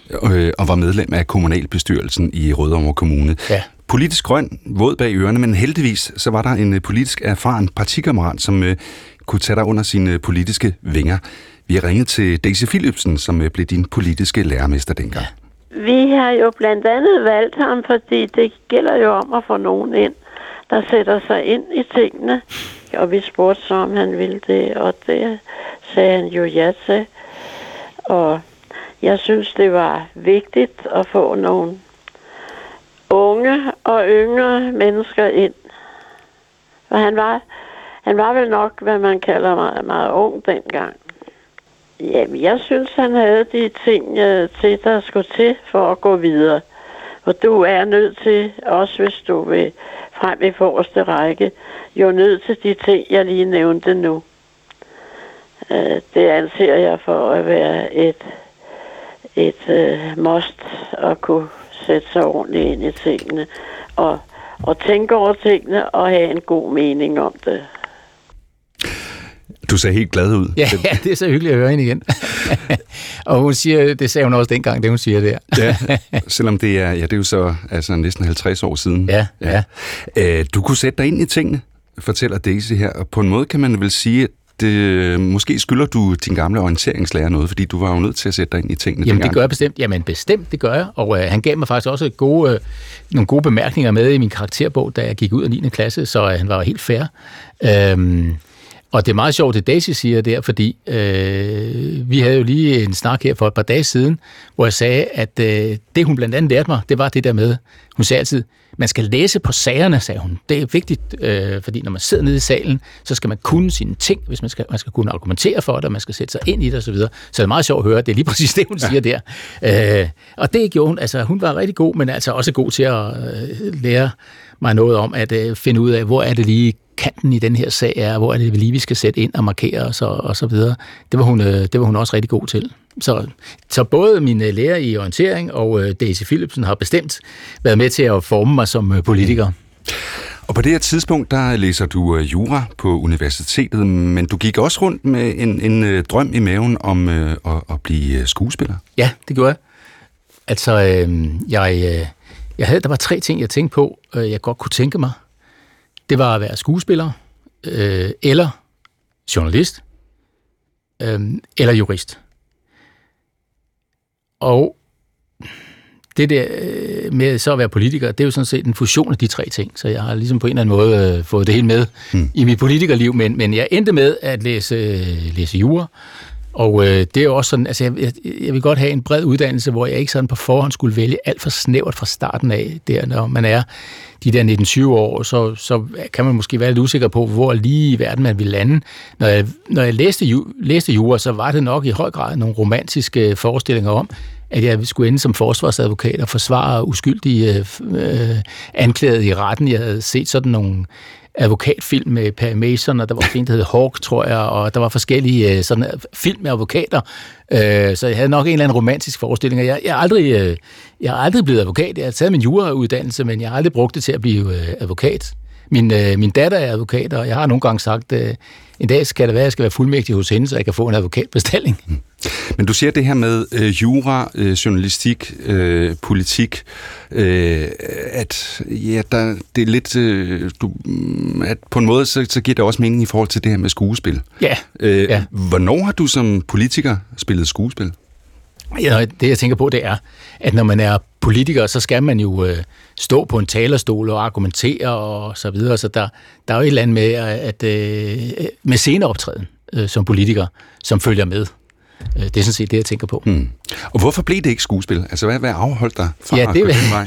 og var medlem af kommunalbestyrelsen i Rødovre Kommune. Ja. Politisk grøn, våd bag ørerne, men heldigvis så var der en politisk erfaren partikammerat, som kunne tage dig under sine politiske vinger. Vi har ringet til Daisy Philipsen, som blev din politiske lærermester dengang. Vi har jo blandt andet valgt ham, fordi det gælder jo om at få nogen ind, der sætter sig ind i tingene. Og vi spurgte så, om han ville det, og det sagde han jo ja til. Og jeg synes, det var vigtigt at få nogle unge og yngre mennesker ind. Og han var vel nok, hvad man kalder meget, meget ung dengang. Jamen, jeg synes, han havde de ting til, der skulle til for at gå videre. Og du er nødt til, også hvis du vil frem i forreste række, jo nødt til de ting, jeg lige nævnte nu. Det anser jeg for at være et must at kunne sætte sig ordentligt ind i tingene. Og og tænke over tingene og have en god mening om det. Du ser helt glad ud. Ja, det er så hyggeligt at høre hende igen. Og hun siger, det sagde hun også dengang, det hun siger der. Ja, selvom det er jo så altså næsten 50 år siden. Ja. Du kunne sætte dig ind i tingene, fortæller Daisy her, og på en måde kan man vel sige, at måske skylder du din gamle orienteringslærer noget, fordi du var jo nødt til at sætte dig ind i tingene. Jamen det gør jeg bestemt. Jamen bestemt, det gør jeg. Og han gav mig faktisk også nogle gode bemærkninger med i min karakterbog, da jeg gik ud af 9. klasse, så han var helt fair. Og det er meget sjovt, det Daisy siger der, fordi vi havde jo lige en snak her for et par dage siden, hvor jeg sagde, at det hun blandt andet lærte mig, det var det der med, hun sagde altid, man skal læse på sagerne, sagde hun. Det er vigtigt, fordi når man sidder nede i salen, så skal man kunne sine ting, hvis man skal kunne argumentere for det, og man skal sætte sig ind i det osv. Så det er meget sjovt at høre, det er lige præcis det, hun siger der. Og det gjorde hun, altså hun var rigtig god, men altså også god til at lære mig noget om at finde ud af, hvor er det lige kanten i den her sag er, hvor er det lige, vi skal sætte ind og markere os og så videre. Det var hun også rigtig god til. Så både min lærer i orientering og Daisy Philipsen har bestemt været med til at forme mig som politiker. Og på det her tidspunkt, der læser du jura på universitetet, men du gik også rundt med en drøm i maven om at blive skuespiller. Ja, det gjorde jeg. Altså, der var 3 ting, jeg tænkte på, jeg godt kunne tænke mig. Det var at være skuespiller, eller journalist, eller jurist. Og det der med så at være politiker, det er jo sådan set en fusion af de 3 ting, så jeg har ligesom på en eller anden måde fået det hele med i mit politikerliv, men jeg endte med at læse jura, og det er jo også sådan, altså jeg vil godt have en bred uddannelse, hvor jeg ikke sådan på forhånd skulle vælge alt for snævert fra starten af, der når man er de der 19-20 år, så kan man måske være lidt usikker på, hvor lige i verden man vil lande. Når jeg læste jura, så var det nok i høj grad nogle romantiske forestillinger om, at jeg skulle ende som forsvarsadvokat og forsvare uskyldige anklagede i retten. Jeg havde set sådan nogle advokatfilm med Perry Mason, og der var en, der hed Hawk, tror jeg, og der var forskellige sådan film med advokater. Så jeg havde nok en eller anden romantisk forestilling. Jeg er aldrig blevet advokat. Jeg har taget min jurauddannelse, men jeg har aldrig brugt det til at blive advokat. Min datter er advokat, og jeg har nogle gange sagt, en dag skal det være, at jeg skal være fuldmægtig hos hende, så jeg kan få en advokatbestilling. Men du siger det her med jura, journalistik, politik, at ja, det er lidt, at på en måde så giver det også mening i forhold til det her med skuespil. Ja. Hvornår har du som politiker spillet skuespil? Ja, det jeg tænker på, det er, at når man er politiker, så skal man jo stå på en talerstol og argumentere og så videre, så der er jo et eller andet med, med sceneoptræden som politiker, som følger med. Det er sådan set det, jeg tænker på. Og hvorfor blev det ikke skuespil? Altså, hvad afholdt dig fra at gå den vej?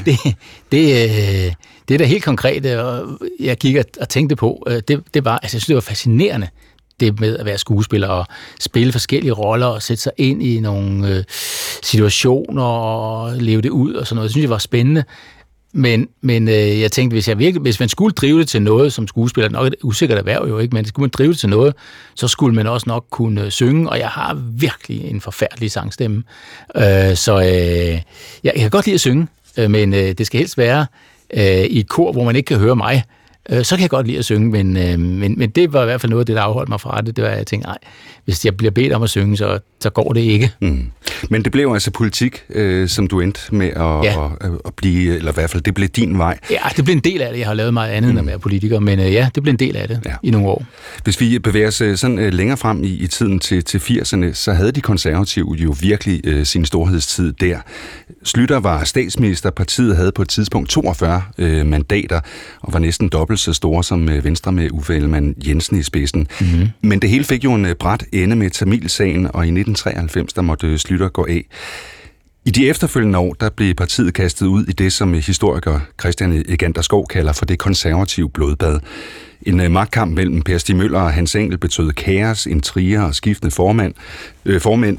Det er da helt konkret, og jeg gik og tænkte på, det var, altså jeg synes, det var fascinerende, det med at være skuespiller og spille forskellige roller og sætte sig ind i nogle situationer og leve det ud og sådan noget. Jeg synes, det var spændende. Men jeg tænkte, hvis man skulle drive det til noget som skuespiller, nok et usikkert erhverv jo ikke, men skulle man drive det til noget, så skulle man også nok kunne synge, og jeg har virkelig en forfærdelig sangstemme. Så jeg kan godt lide at synge, men det skal helst være i et kor, hvor man ikke kan høre mig. Så kan jeg godt lide at synge, men det var i hvert fald noget af det, der afholdt mig fra det. Det var, at jeg tænkte, nej, hvis jeg bliver bedt om at synge, så går det ikke. Men det blev altså politik, som du endte med at blive, eller i hvert fald, det blev din vej. Ja, det blev en del af det. Jeg har lavet meget andet end at være politiker, men ja, det blev en del af det i nogle år. Hvis vi bevæger os sådan længere frem i tiden til 80'erne, så havde de konservative jo virkelig sin storhedstid der. Schlüter var statsminister, partiet havde på et tidspunkt 42 mandater, og var næsten dobbelt så store som Venstre med Uffe Ellemann-Jensen i spidsen. Men det hele fik jo en brat ende med Tamilsagen, og i 1993 der måtte Schlüter gå af. I de efterfølgende år, der blev partiet kastet ud i det, som historiker Christian Egander Skov kalder for det konservative blodbad. En magtkamp mellem Per Stig Møller og Hans Engell betød kaos, intriger og skiftende formænd. I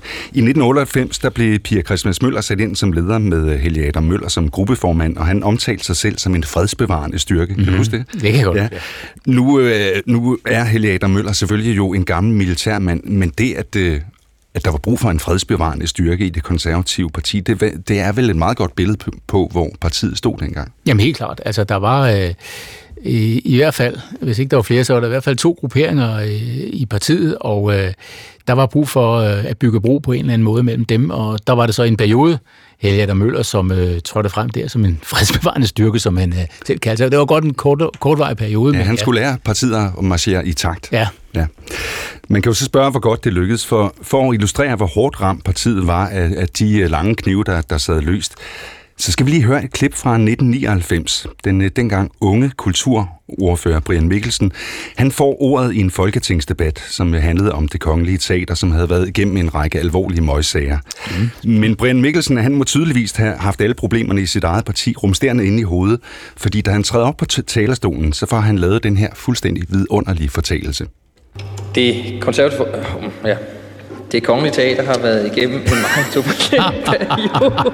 1998 der blev Pia Christmas Møller sat ind som leder med Helge Adam Møller som gruppeformand, og han omtalte sig selv som en fredsbevarende styrke. Kan du huske det? Det kan jeg godt. Ja. Nu er Helge Adam Møller selvfølgelig jo en gammel militærmand, men det at der var brug for en fredsbevarende styrke i det konservative parti. Det er vel et meget godt billede på, hvor partiet stod dengang. Jamen helt klart. Altså der var i hvert fald, hvis ikke der var flere, så var der i hvert fald 2 grupperinger i partiet, og der var brug for at bygge bro på en eller anden måde mellem dem, og der var det så en periode, Helge Adam Møller, som trådte frem der som en fredsbevarende styrke, som han selv kaldte sig. Det var godt en kortvarig periode. Ja, han skulle lære partiet at marchere i takt. Ja. Man kan jo så spørge, hvor godt det lykkedes, for at illustrere, hvor hårdt ramt partiet var af de lange knive, der sad løst. Så skal vi lige høre et klip fra 1999. Den dengang unge kulturordfører Brian Mikkelsen, han får ordet i en folketingsdebat, som handlede om Det Kongelige Teater, som havde været igennem en række alvorlige møgsager. Men Brian Mikkelsen, han må tydeligvis have haft alle problemerne i sit eget parti rumsterende inde i hovedet, fordi da han træder op på talerstolen, så får han lavet den her fuldstændig vidunderlige fortælelse. Det Kongelige Teater har været igennem en meget turbulent periode.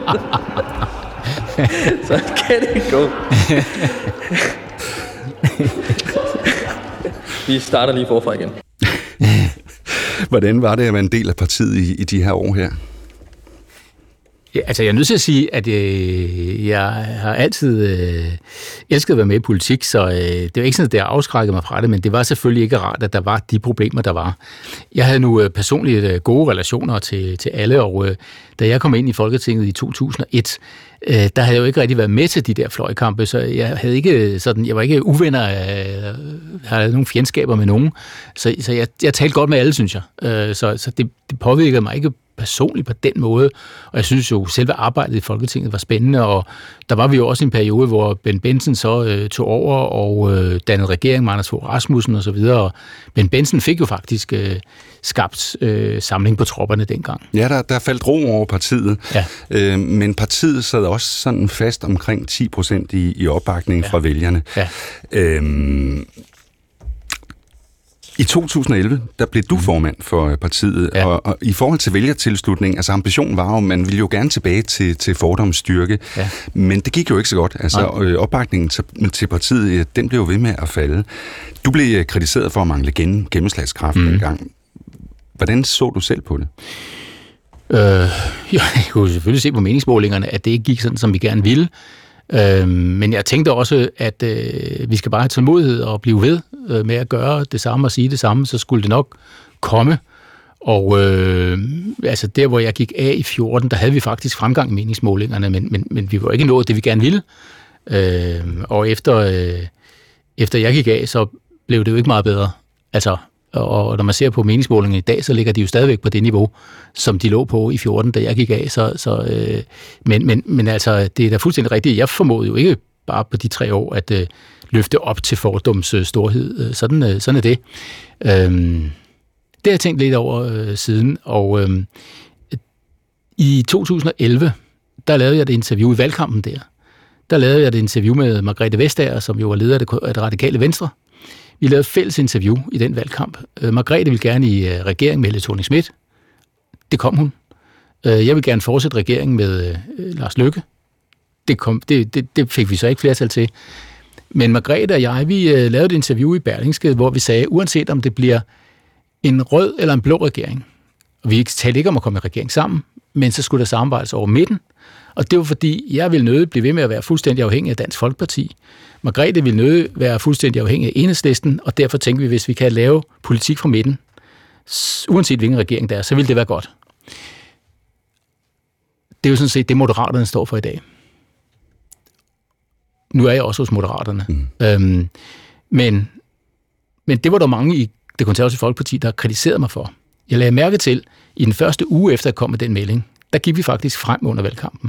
Så kan det gå. Vi starter lige forfra igen. Hvordan var det at være en del af partiet i de her år her? Ja, altså jeg er nødt til at sige, at jeg har altid elsket at være med i politik, så det var ikke sådan, at det afskrækkede mig fra det, men det var selvfølgelig ikke rart, at der var de problemer, der var. Jeg havde nu personligt gode relationer til alle, og da jeg kom ind i Folketinget i 2001, der havde jeg jo ikke rigtig været med til de der fløjkampe, så jeg var ikke uvenner, havde nogle fjendskaber med nogen, så jeg talte godt med alle, synes jeg. Så det påvirkede mig ikke personligt på den måde, og jeg synes jo, selve arbejdet i Folketinget var spændende, og der var vi jo også i en periode, hvor Ben Benson så tog over og dannede regering med Anders Fogh Rasmussen og så videre, og Ben Benson fik jo faktisk skabt samling på tropperne dengang. Ja, der faldt ro over partiet, ja. Men partiet sad også sådan fast omkring 10% i opbakningen fra vælgerne. Ja. I 2011, der blev du formand for partiet, ja. og i forhold til vælgertilslutning, altså ambitionen var jo, man ville jo gerne tilbage til fordomsstyrke, ja. Men det gik jo ikke så godt. Altså opbakningen til partiet, den blev jo ved med at falde. Du blev kritiseret for at mangle gennemslagskraft dengang. Hvordan så du selv på det? Jeg kunne selvfølgelig se på meningsmålingerne, at det ikke gik sådan, som vi gerne ville. Men jeg tænkte også, at vi skal bare have tålmodighed og blive ved med at gøre det samme og sige det samme, så skulle det nok komme. Og altså der, hvor jeg gik af i 14, der havde vi faktisk fremgang i meningsmålingerne, men vi var ikke nået det, vi gerne ville. Og efter jeg gik af, så blev det jo ikke meget bedre. Altså, og når man ser på meningsmålingerne i dag, så ligger de jo stadigvæk på det niveau, som de lå på i 14, da jeg gik af. Men altså, det er da fuldstændig rigtigt. Jeg formåede jo ikke bare på de 3 år at løfte op til fordoms storhed. Sådan er det. Det har jeg tænkt lidt over siden, og i 2011, der lavede jeg et interview i valgkampen der. Der lavede jeg et interview med Margrethe Vestager, som jo var leder af det radikale Venstre. Vi lavede et fælles interview i den valgkamp. Margrethe ville gerne i regering med Helle Thorning-Schmidt. Det kom hun. Jeg vil gerne fortsætte regeringen med Lars Løkke. Det fik vi så ikke flertal til. Men Margrethe og jeg, vi lavede et interview i Berlingske, hvor vi sagde, uanset om det bliver en rød eller en blå regering, og vi talte ikke om at komme i regering sammen, men så skulle der samarbejdes over midten. Og det var fordi, jeg ville nødig blive ved med at være fuldstændig afhængig af Dansk Folkeparti. Margrethe ville nødig være fuldstændig afhængig af Enhedslisten, og derfor tænkte vi, hvis vi kan lave politik fra midten, uanset hvilken regering der er, så ville det være godt. Det er jo sådan set det, Moderaterne står for i dag. Nu er jeg også hos Moderaterne. Men det var der mange i Det Konservative Folkeparti, der kritiserede mig for. Jeg lagde mærke til, i den første uge efter jeg kom med den melding, der gik vi faktisk frem under valgkampen.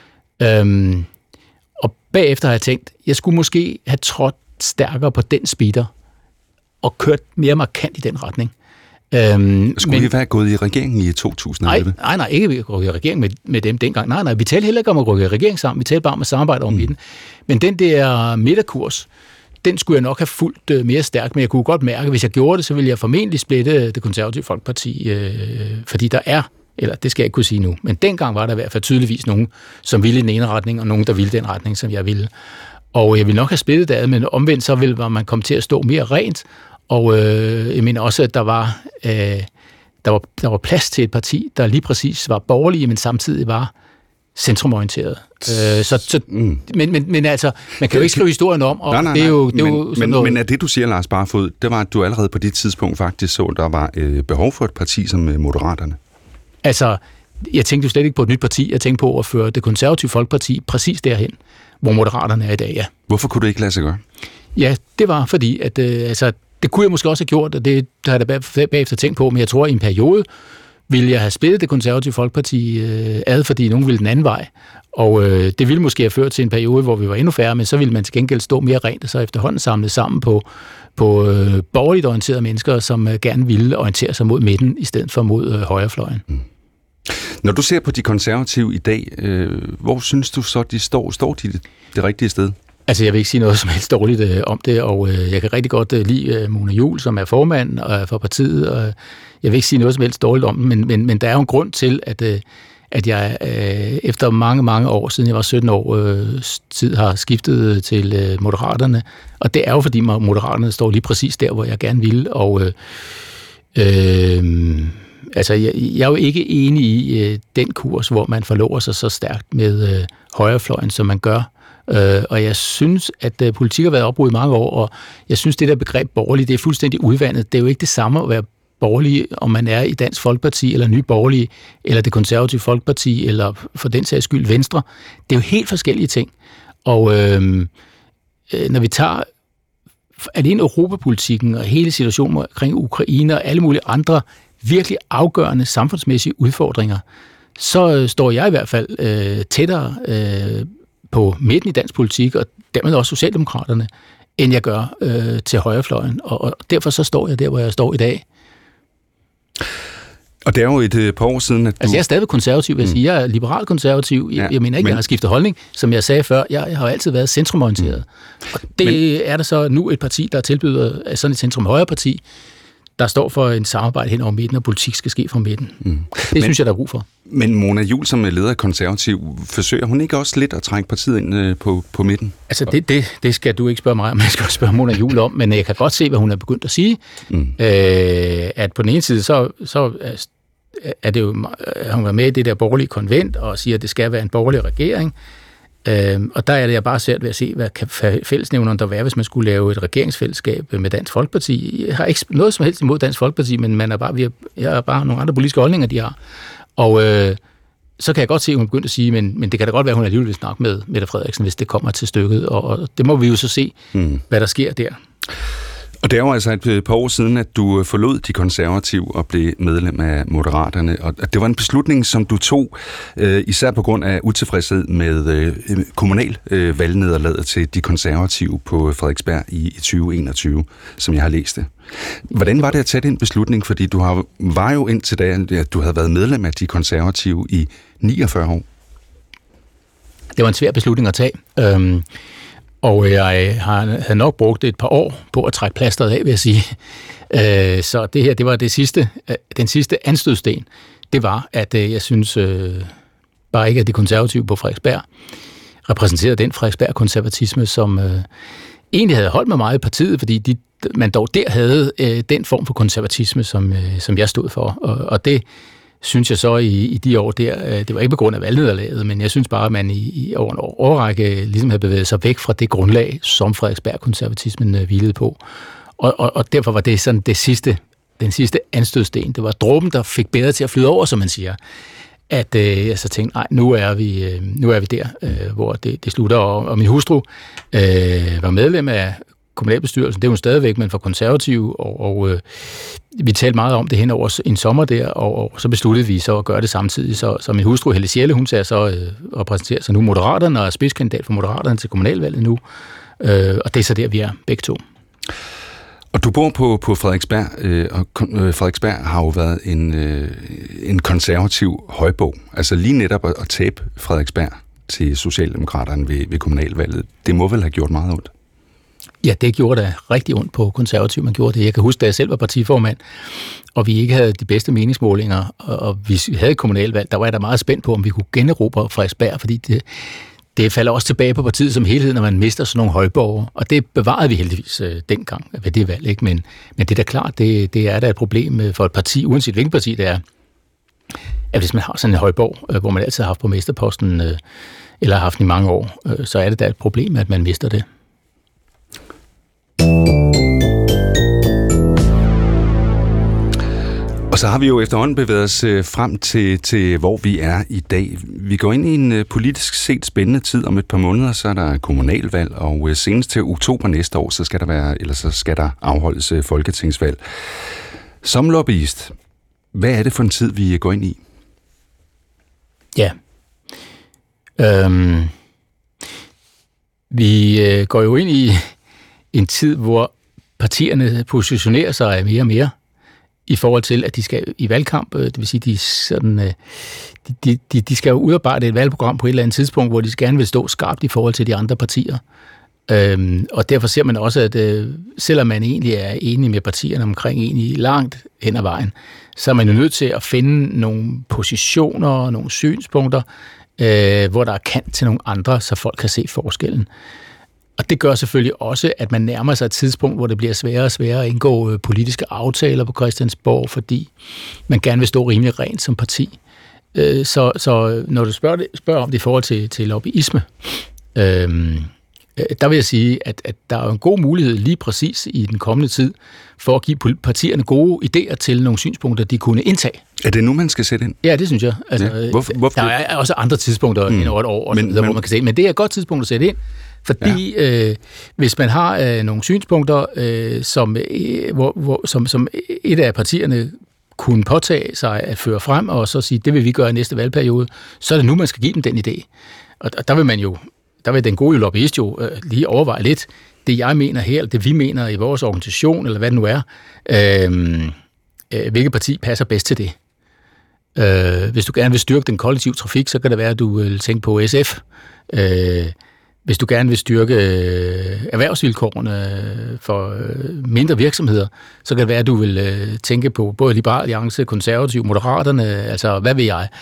Og bagefter har jeg tænkt, jeg skulle måske have trådt stærkere på den speeder, og kørt mere markant i den retning. Skulle I være gået i regeringen i 2011? Nej, ikke gå i regering med dem dengang. Nej, vi talte heller ikke om at gå i regering sammen. Vi talte bare om at samarbejde over midten. Men den der midterkurs, den skulle jeg nok have fulgt mere stærkt, men jeg kunne godt mærke, at hvis jeg gjorde det, så ville jeg formentlig splitte Det Konservative Folkeparti, fordi der er, eller det skal jeg ikke kunne sige nu, men dengang var der i hvert fald tydeligvis nogen, som ville i den ene retning, og nogen, der ville den retning, som jeg ville. Og jeg ville nok have splittet det ad, men omvendt så ville man komme til at stå mere rent, og jeg mener også, at der var plads til et parti, der lige præcis var borgerlige, men samtidig var centrumorienteret. Men altså, man kan jo ikke skrive historien om, og nej, det er jo sådan noget. Men er det, du siger, Lars Barfoed, det var, at du allerede på det tidspunkt faktisk så, der var behov for et parti som Moderaterne? Altså, jeg tænkte jo slet ikke på et nyt parti. Jeg tænkte på at føre det konservative Folkeparti præcis derhen, hvor Moderaterne er i dag, ja. Hvorfor kunne du ikke lade sig gøre? Ja, det var fordi, at det kunne jeg måske også have gjort, og det har jeg da bagefter tænkt på, men jeg tror, at i en periode ville jeg have spillet det konservative Folkeparti ad, fordi nogen ville den anden vej. Og det ville måske have ført til en periode, hvor vi var endnu færre, men så ville man til gengæld stå mere rent og så efterhånden samlet sammen på borgerligt orienterede mennesker, som gerne ville orientere sig mod midten, i stedet for mod højrefløjen. Mm. Når du ser på de konservative i dag, hvor synes du så, de står de det rigtige sted? Altså, jeg vil ikke sige noget som helst dårligt om det, og jeg kan rigtig godt lide Mona Juul, som er formand for partiet, og jeg vil ikke sige noget som helst dårligt om den, men der er jo en grund til, at jeg efter mange, mange år, siden jeg var 17 år, tid har skiftet til Moderaterne, og det er jo, fordi Moderaterne står lige præcis der, hvor jeg gerne vil, og altså, jeg er jo ikke enig i den kurs, hvor man forlover sig så stærkt med højrefløjen, som man gør. Og jeg synes, at politik har været opbrudt i mange år, og jeg synes, det der begreb borgerlig, det er fuldstændig udvandet. Det er jo ikke det samme at være borgerlig, om man er i Dansk Folkeparti, eller Nye Borgerlige, eller det konservative Folkeparti, eller for den sags skyld Venstre. Det er jo helt forskellige ting. Og når vi tager alene europapolitikken og hele situationen omkring Ukraine og alle mulige andre virkelig afgørende samfundsmæssige udfordringer, så står jeg i hvert fald tættere på midten i dansk politik, og dermed også Socialdemokraterne, end jeg gør til højrefløjen. Og derfor så står jeg der, hvor jeg står i dag. Og det er jo et par år siden, at du... Altså, jeg er stadig konservativ, vil jeg sige. Jeg er liberal-konservativ. Jeg mener ikke, jeg har skiftet holdning. Som jeg sagde før, jeg har altid været centrumorienteret. Og det er der så nu et parti, der tilbyder sådan et centrum-højre-parti, der står for en samarbejde hen over midten, og politik skal ske fra midten. Det synes jeg, der er brug for. Men Mona Juul, som er leder af Konservativ, forsøger hun ikke også lidt at trække partiet ind på midten? Altså, det skal du ikke spørge mig om, jeg skal spørge Mona Juul om, men jeg kan godt se, hvad hun er begyndt at sige. At på den ene side, så er det jo, hun var med i det der borgerlige konvent, og siger, at det skal være en borgerlig regering. Og der er det jeg bare svært ved at se, hvad kan fællesnævneren der være, hvis man skulle lave et regeringsfællesskab med Dansk Folkeparti. Jeg har ikke noget som helst imod Dansk Folkeparti, men jeg har bare nogle andre politiske holdninger, de har. Og så kan jeg godt se, at hun begyndte at sige, men det kan da godt være, at hun alligevel vil snakke med Mette Frederiksen, hvis det kommer til stykket, og det må vi jo så se, hvad der sker der. Og det er jo altså et par år siden, at du forlod de konservative og blev medlem af Moderaterne. Og det var en beslutning, som du tog, især på grund af utilfredshed med kommunalvalgnederlaget til de konservative på Frederiksberg i 2021, som jeg har læst det. Hvordan var det at tage den beslutning? Fordi du var jo indtil da, at du havde været medlem af de konservative i 49 år. Det var en svær beslutning at tage. Og jeg havde nok brugt et par år på at trække plasteret af, vil jeg sige. Så det her, det var den sidste anstødsten. Det var, at jeg synes bare ikke, at de konservative på Frederiksberg repræsenterede den Frederiksberg-konservatisme, som egentlig havde holdt mig meget i partiet, fordi man dog der havde den form for konservatisme, som jeg stod for. Og det synes jeg så i de år der, det var ikke på grund af valgnederlaget, men jeg synes bare, at man over en årrække ligesom havde bevæget sig væk fra det grundlag, som Frederiksberg-konservatismen hvilede på. Og derfor var det sådan den sidste anstødsten. Det var dråben, der fik bedre til at flyde over, som man siger. At jeg så tænkte, nej, nu er vi der, hvor det slutter. Og min hustru var medlem af kommunalbestyrelsen, det er hun stadigvæk, men for konservative, og vi talte meget om det hen over en sommer der, og så besluttede vi så at gøre det samtidig. Så min hustru, Helle Sjælle, hun tager så repræsenterer sig nu Moderaterne, og er spidskandidat for Moderaterne til kommunalvalget nu, og det er så der, vi er begge to. Og du bor på Frederiksberg, og Frederiksberg har jo været en konservativ højborg. Altså lige netop at tabe Frederiksberg til Socialdemokraterne ved kommunalvalget, det må vel have gjort meget ondt? Ja, det gjorde da rigtig ondt på konservativ, man gjorde det. Jeg kan huske, da jeg selv var partiformand, og vi ikke havde de bedste meningsmålinger, og vi havde et kommunalvalg, der var jeg da meget spændt på, om vi kunne generobre Frederiksberg, fordi det falder også tilbage på partiet som helhed, når man mister sådan nogle højborger, og det bevarede vi heldigvis dengang ved det valg, ikke? Men det er da klart, det er da et problem for et parti, uanset hvilket parti det er, at hvis man har sådan en højborg, hvor man altid har haft borgmesterposten, eller har haft den i mange år, så er det da et problem, at man mister det. Og så har vi jo efterhånden bevæget os frem til, hvor vi er i dag. Vi går ind i en politisk set spændende tid. Om et par måneder, så er der kommunalvalg, og senest til oktober næste år, så skal der afholdes folketingsvalg. Som lobbyist, hvad er det for en tid, vi går ind i? Ja. Vi går jo ind i en tid, hvor partierne positionerer sig mere og mere i forhold til, at de skal i valgkamp. Det vil sige, de skal jo udarbejde et valgprogram på et eller andet tidspunkt, hvor de gerne vil stå skarpt i forhold til de andre partier. Og derfor ser man også, at selvom man egentlig er enig med partierne omkring egentlig langt hen ad vejen, så er man jo nødt til at finde nogle positioner og nogle synspunkter, hvor der er kant til nogle andre, så folk kan se forskellen. Og det gør selvfølgelig også, at man nærmer sig et tidspunkt, hvor det bliver sværere og sværere at indgå politiske aftaler på Christiansborg, fordi man gerne vil stå rimelig rent som parti. Så når du spørger om det i forhold til lobbyisme, der vil jeg sige, at der er en god mulighed lige præcis i den kommende tid for at give partierne gode idéer til nogle synspunkter, de kunne indtage. Er det nu, man skal sætte ind? Ja, det synes jeg. Altså, hvorfor? Der er også andre tidspunkter end over et år, hvor man kan sætte ind, men det er et godt tidspunkt at sætte ind, fordi hvis man har nogle synspunkter, som et af partierne kunne påtage sig at føre frem, og så sige, det vil vi gøre i næste valgperiode, så er det nu, man skal give dem den idé. Og der vil den gode lobbyist jo lige overveje lidt, det jeg mener her, eller det vi mener i vores organisation, eller hvad det nu er, hvilket parti passer bedst til det. Hvis du gerne vil styrke den kollektive trafik, så kan det være, at du vil tænke på SF. Hvis du gerne vil styrke erhvervsvilkårene for mindre virksomheder, så kan det være, at du vil tænke på både Liberal Alliance, Konservative, Moderaterne, altså hvad ved jeg.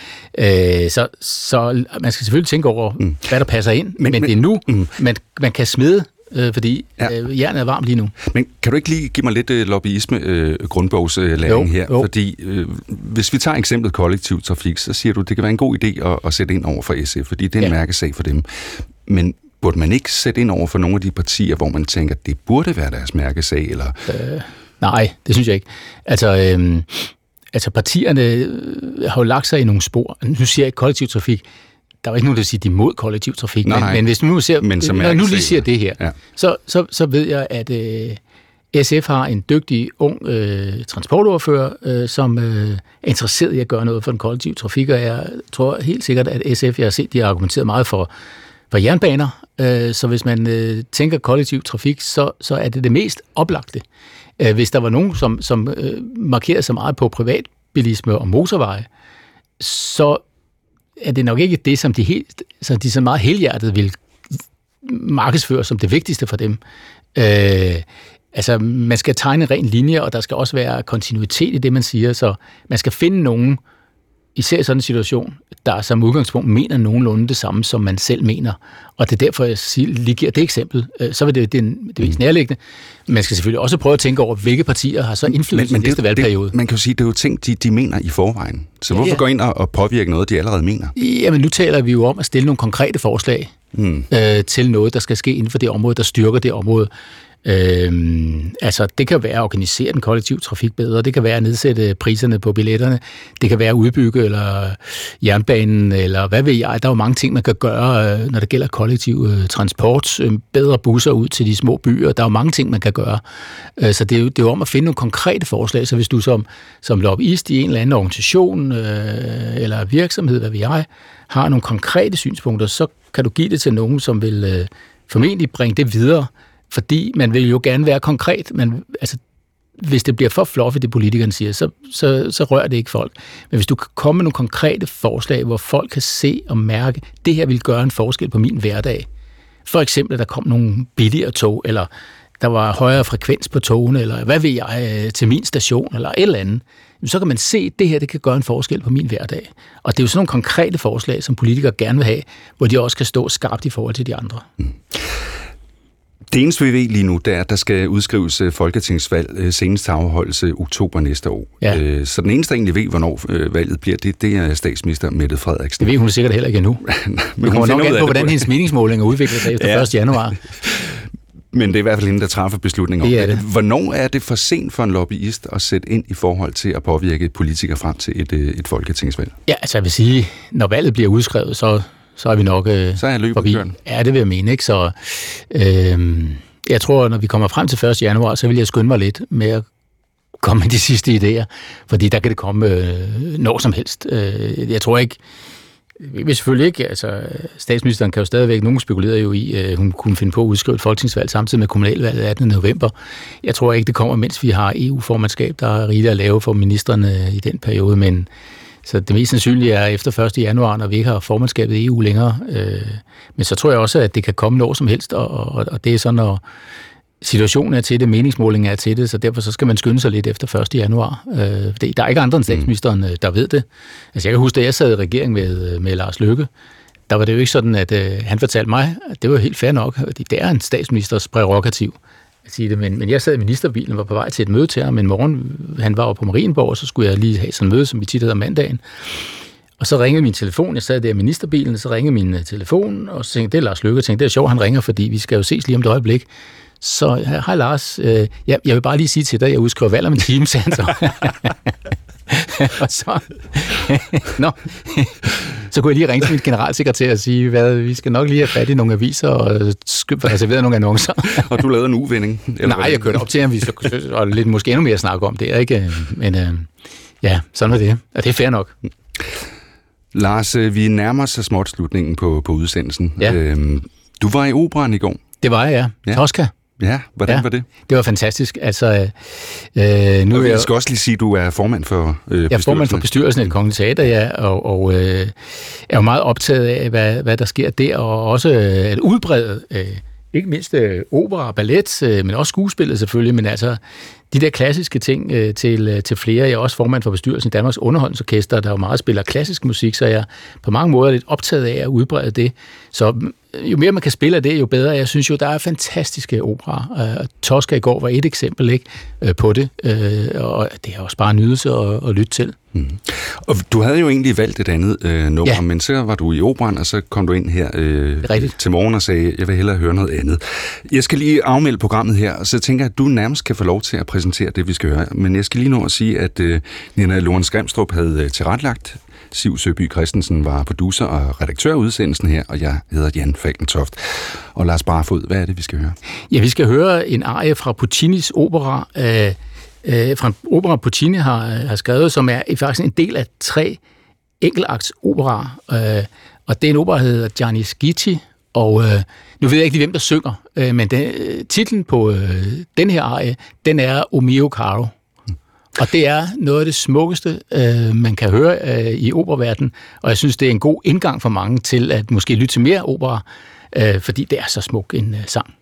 Så man skal selvfølgelig tænke over, hvad der passer ind, men det er nu, man kan smide, fordi jernet er varmt lige nu. Men kan du ikke lige give mig lidt grundbogslæring her? Jo. Fordi hvis vi tager eksemplet kollektiv trafik, så siger du, det kan være en god idé at sætte ind over for SF, fordi det er en mærkesag for dem. Men burde man ikke sætte ind over for nogle af de partier, hvor man tænker, at det burde være deres mærkesag? Eller? Nej, det synes jeg ikke. Altså partierne har jo lagt sig i nogle spor. Nu siger jeg ikke kollektiv trafik. Der er jo ikke nogen, der siger, de er imod kollektiv trafik. Men hvis nu ser, når jeg nu lige siger det her, så ved jeg, at SF har en dygtig, ung transportordfører, som er interesseret i at gøre noget for den kollektive trafik, og jeg tror helt sikkert, at SF, jeg har set, de har argumenteret meget for jernbaner, så hvis man tænker kollektiv trafik, så er det mest oplagte. Hvis der var nogen, som markerede sig meget på privatbilisme og motorveje, så er det nok ikke det, som de så meget helhjertet vil markedsføre som det vigtigste for dem. Altså, man skal tegne en ren linje, og der skal også være kontinuitet i det, man siger, så man skal finde nogen, især i sådan en situation, der som udgangspunkt mener nogenlunde det samme, som man selv mener. Og det er derfor, jeg lige giver det eksempel. Så vil det mest nærliggende. Man skal selvfølgelig også prøve at tænke over, hvilke partier har så indflydelse i næste valgperiode. Man kan jo sige, det er jo ting, de mener i forvejen. Så hvorfor gå ind og påvirke noget, de allerede mener? Jamen, nu taler vi jo om at stille nogle konkrete forslag til noget, der skal ske inden for det område, der styrker det område. Altså, det kan være at organisere den kollektive trafik bedre, det kan være at nedsætte priserne på billetterne, det kan være at udbygge eller jernbanen, eller hvad ved jeg. Der er jo mange ting, man kan gøre, når det gælder kollektiv transport, bedre busser ud til de små byer. Der er jo mange ting, man kan gøre. Så det er jo om at finde nogle konkrete forslag. Så hvis du som lobbyist i en eller anden organisation eller virksomhed, hvad ved jeg, har nogle konkrete synspunkter, så kan du give det til nogen, som vil formentlig bringe det videre. Fordi man vil jo gerne være konkret. Hvis det bliver for fluffy, det politikerne siger, så rører det ikke folk. Men hvis du kan komme med nogle konkrete forslag, hvor folk kan se og mærke, det her vil gøre en forskel på min hverdag. For eksempel, at der kom nogle billigere tog, eller der var højere frekvens på togene, eller hvad ved jeg, til min station, eller et eller andet, så kan man se, at det her det kan gøre en forskel på min hverdag. Og det er jo sådan nogle konkrete forslag, som politikere gerne vil have, hvor de også kan stå skarpt i forhold til de andre. Det eneste, vi ved lige nu, det er, at der skal udskrives folketingsvalg senest til afholdelse oktober næste år. Ja. Så den eneste, der egentlig ved, hvornår valget bliver, det er statsminister Mette Frederiksen. Det ved hun sikkert heller ikke endnu. Men hun nok på, hvordan hendes meningsmålinger udvikler sig efter 1. januar. Men det er i hvert fald hende, der træffer beslutninger om det. Hvornår er det for sent for en lobbyist at sætte ind i forhold til at påvirke politikere frem til et folketingsvalg? Ja, altså jeg vil sige, når valget bliver udskrevet, så er vi nok så er løbet forbi. Køren. Ja, det vil jeg mene, ikke? Så jeg tror, når vi kommer frem til 1. januar, så vil jeg skynde mig lidt med at komme med de sidste idéer, fordi der kan det komme når som helst. Jeg tror ikke, vi vil selvfølgelig ikke, altså statsministeren kan jo stadigvæk, nogen spekulerer jo i, hun kunne finde på at udskrive et folketingsvalg samtidig med kommunalvalget 18. november. Jeg tror ikke, det kommer, mens vi har EU-formandskab, der er rigeligt at lave for ministerne i den periode, men så det mest sandsynlige er efter 1. januar, når vi ikke har formandskabet i EU længere. Men så tror jeg også, at det kan komme når som helst, og det er sådan, når situationen er til det, meningsmålingen er til det, så derfor så skal man skynde sig lidt efter 1. januar. Der er ikke andre end statsministeren, der ved det. Altså jeg kan huske, da jeg sad i regering med Lars Løkke, der var det jo ikke sådan, at han fortalte mig, at det var helt fair nok, fordi det er en statsministers prerogativ at sige det, men jeg sad i ministerbilen og var på vej til et møde til ham en morgen. Han var jo på Marienborg, og så skulle jeg lige have sådan et møde, som vi tit hedder mandagen. Og så ringede min telefon, jeg sad der i ministerbilen, så ringede min telefon, og så tænkte, det er Lars Løkke, det er sjovt, han ringer, fordi vi skal jo ses lige om et øjeblik. Så hej Lars, jeg vil bare lige sige til dig, at jeg udskriver valg om en time, sagde han så. Og så, så kunne jeg lige ringe til min generalsekretær og sige, vi skal nok lige have fat i nogle aviser og reservere nogle annoncer. Og du lavede en uvending? Nej, jeg kørte op til ham, og lidt måske endnu mere at snakke om det, ikke? Men ja, sådan var det. Og det er fair nok. Lars, vi nærmer os så småt slutningen på udsendelsen. Ja. Du var i Operaen i går. Det var jeg, ja. Tosca. Ja, hvordan var det? Det var fantastisk. Altså, nu jeg skal også lige sige, at du er formand for bestyrelsen. Jeg er formand for bestyrelsen i Det Kongelige Teater, ja, og er jo meget optaget af, hvad der sker der, og også at udbrede, ikke mindst opera og ballet, men også skuespillet selvfølgelig, men altså de der klassiske ting til flere. Jeg er også formand for bestyrelsen i Danmarks Underholdningsorkester, der jo meget spiller klassisk musik, så jeg er på mange måder lidt optaget af at udbrede det. Så jo mere man kan spille af det, jo bedre. Jeg synes jo, der er fantastiske operaer. Tosca i går var et eksempel ikke, på det, og det er også bare en nydelse at lytte til. Mm. Og du havde jo egentlig valgt et andet nummer, ja. Men så var du i Operaen, og så kom du ind her til morgen og sagde, jeg vil hellere høre noget andet. Jeg skal lige afmelde programmet her, og så tænker jeg, at du nærmest kan få lov til at præsentere det, vi skal høre. Men jeg skal lige nå at sige, at Nina Lorentz Grimstrup havde tilrettelagt. Siv Søby Christensen var producer og redaktør af udsendelsen her, og jeg hedder Jan Falkentoft. Og Lars Barfod, hvad er det, vi skal høre? Ja, vi skal høre en arie fra Puccinis opera, fra en opera Puccini har skrevet, som er faktisk en del af 3 enkeltakts operaer. Og det er en opera, der hedder Gianni Schicchi, og nu ved jeg ikke lige, hvem der synger, men titlen på den her arie, den er O mio caro. Og det er noget af det smukkeste, man kan høre i operaverdenen, og jeg synes, det er en god indgang for mange til at måske lytte til mere opera, fordi det er så smuk en sang.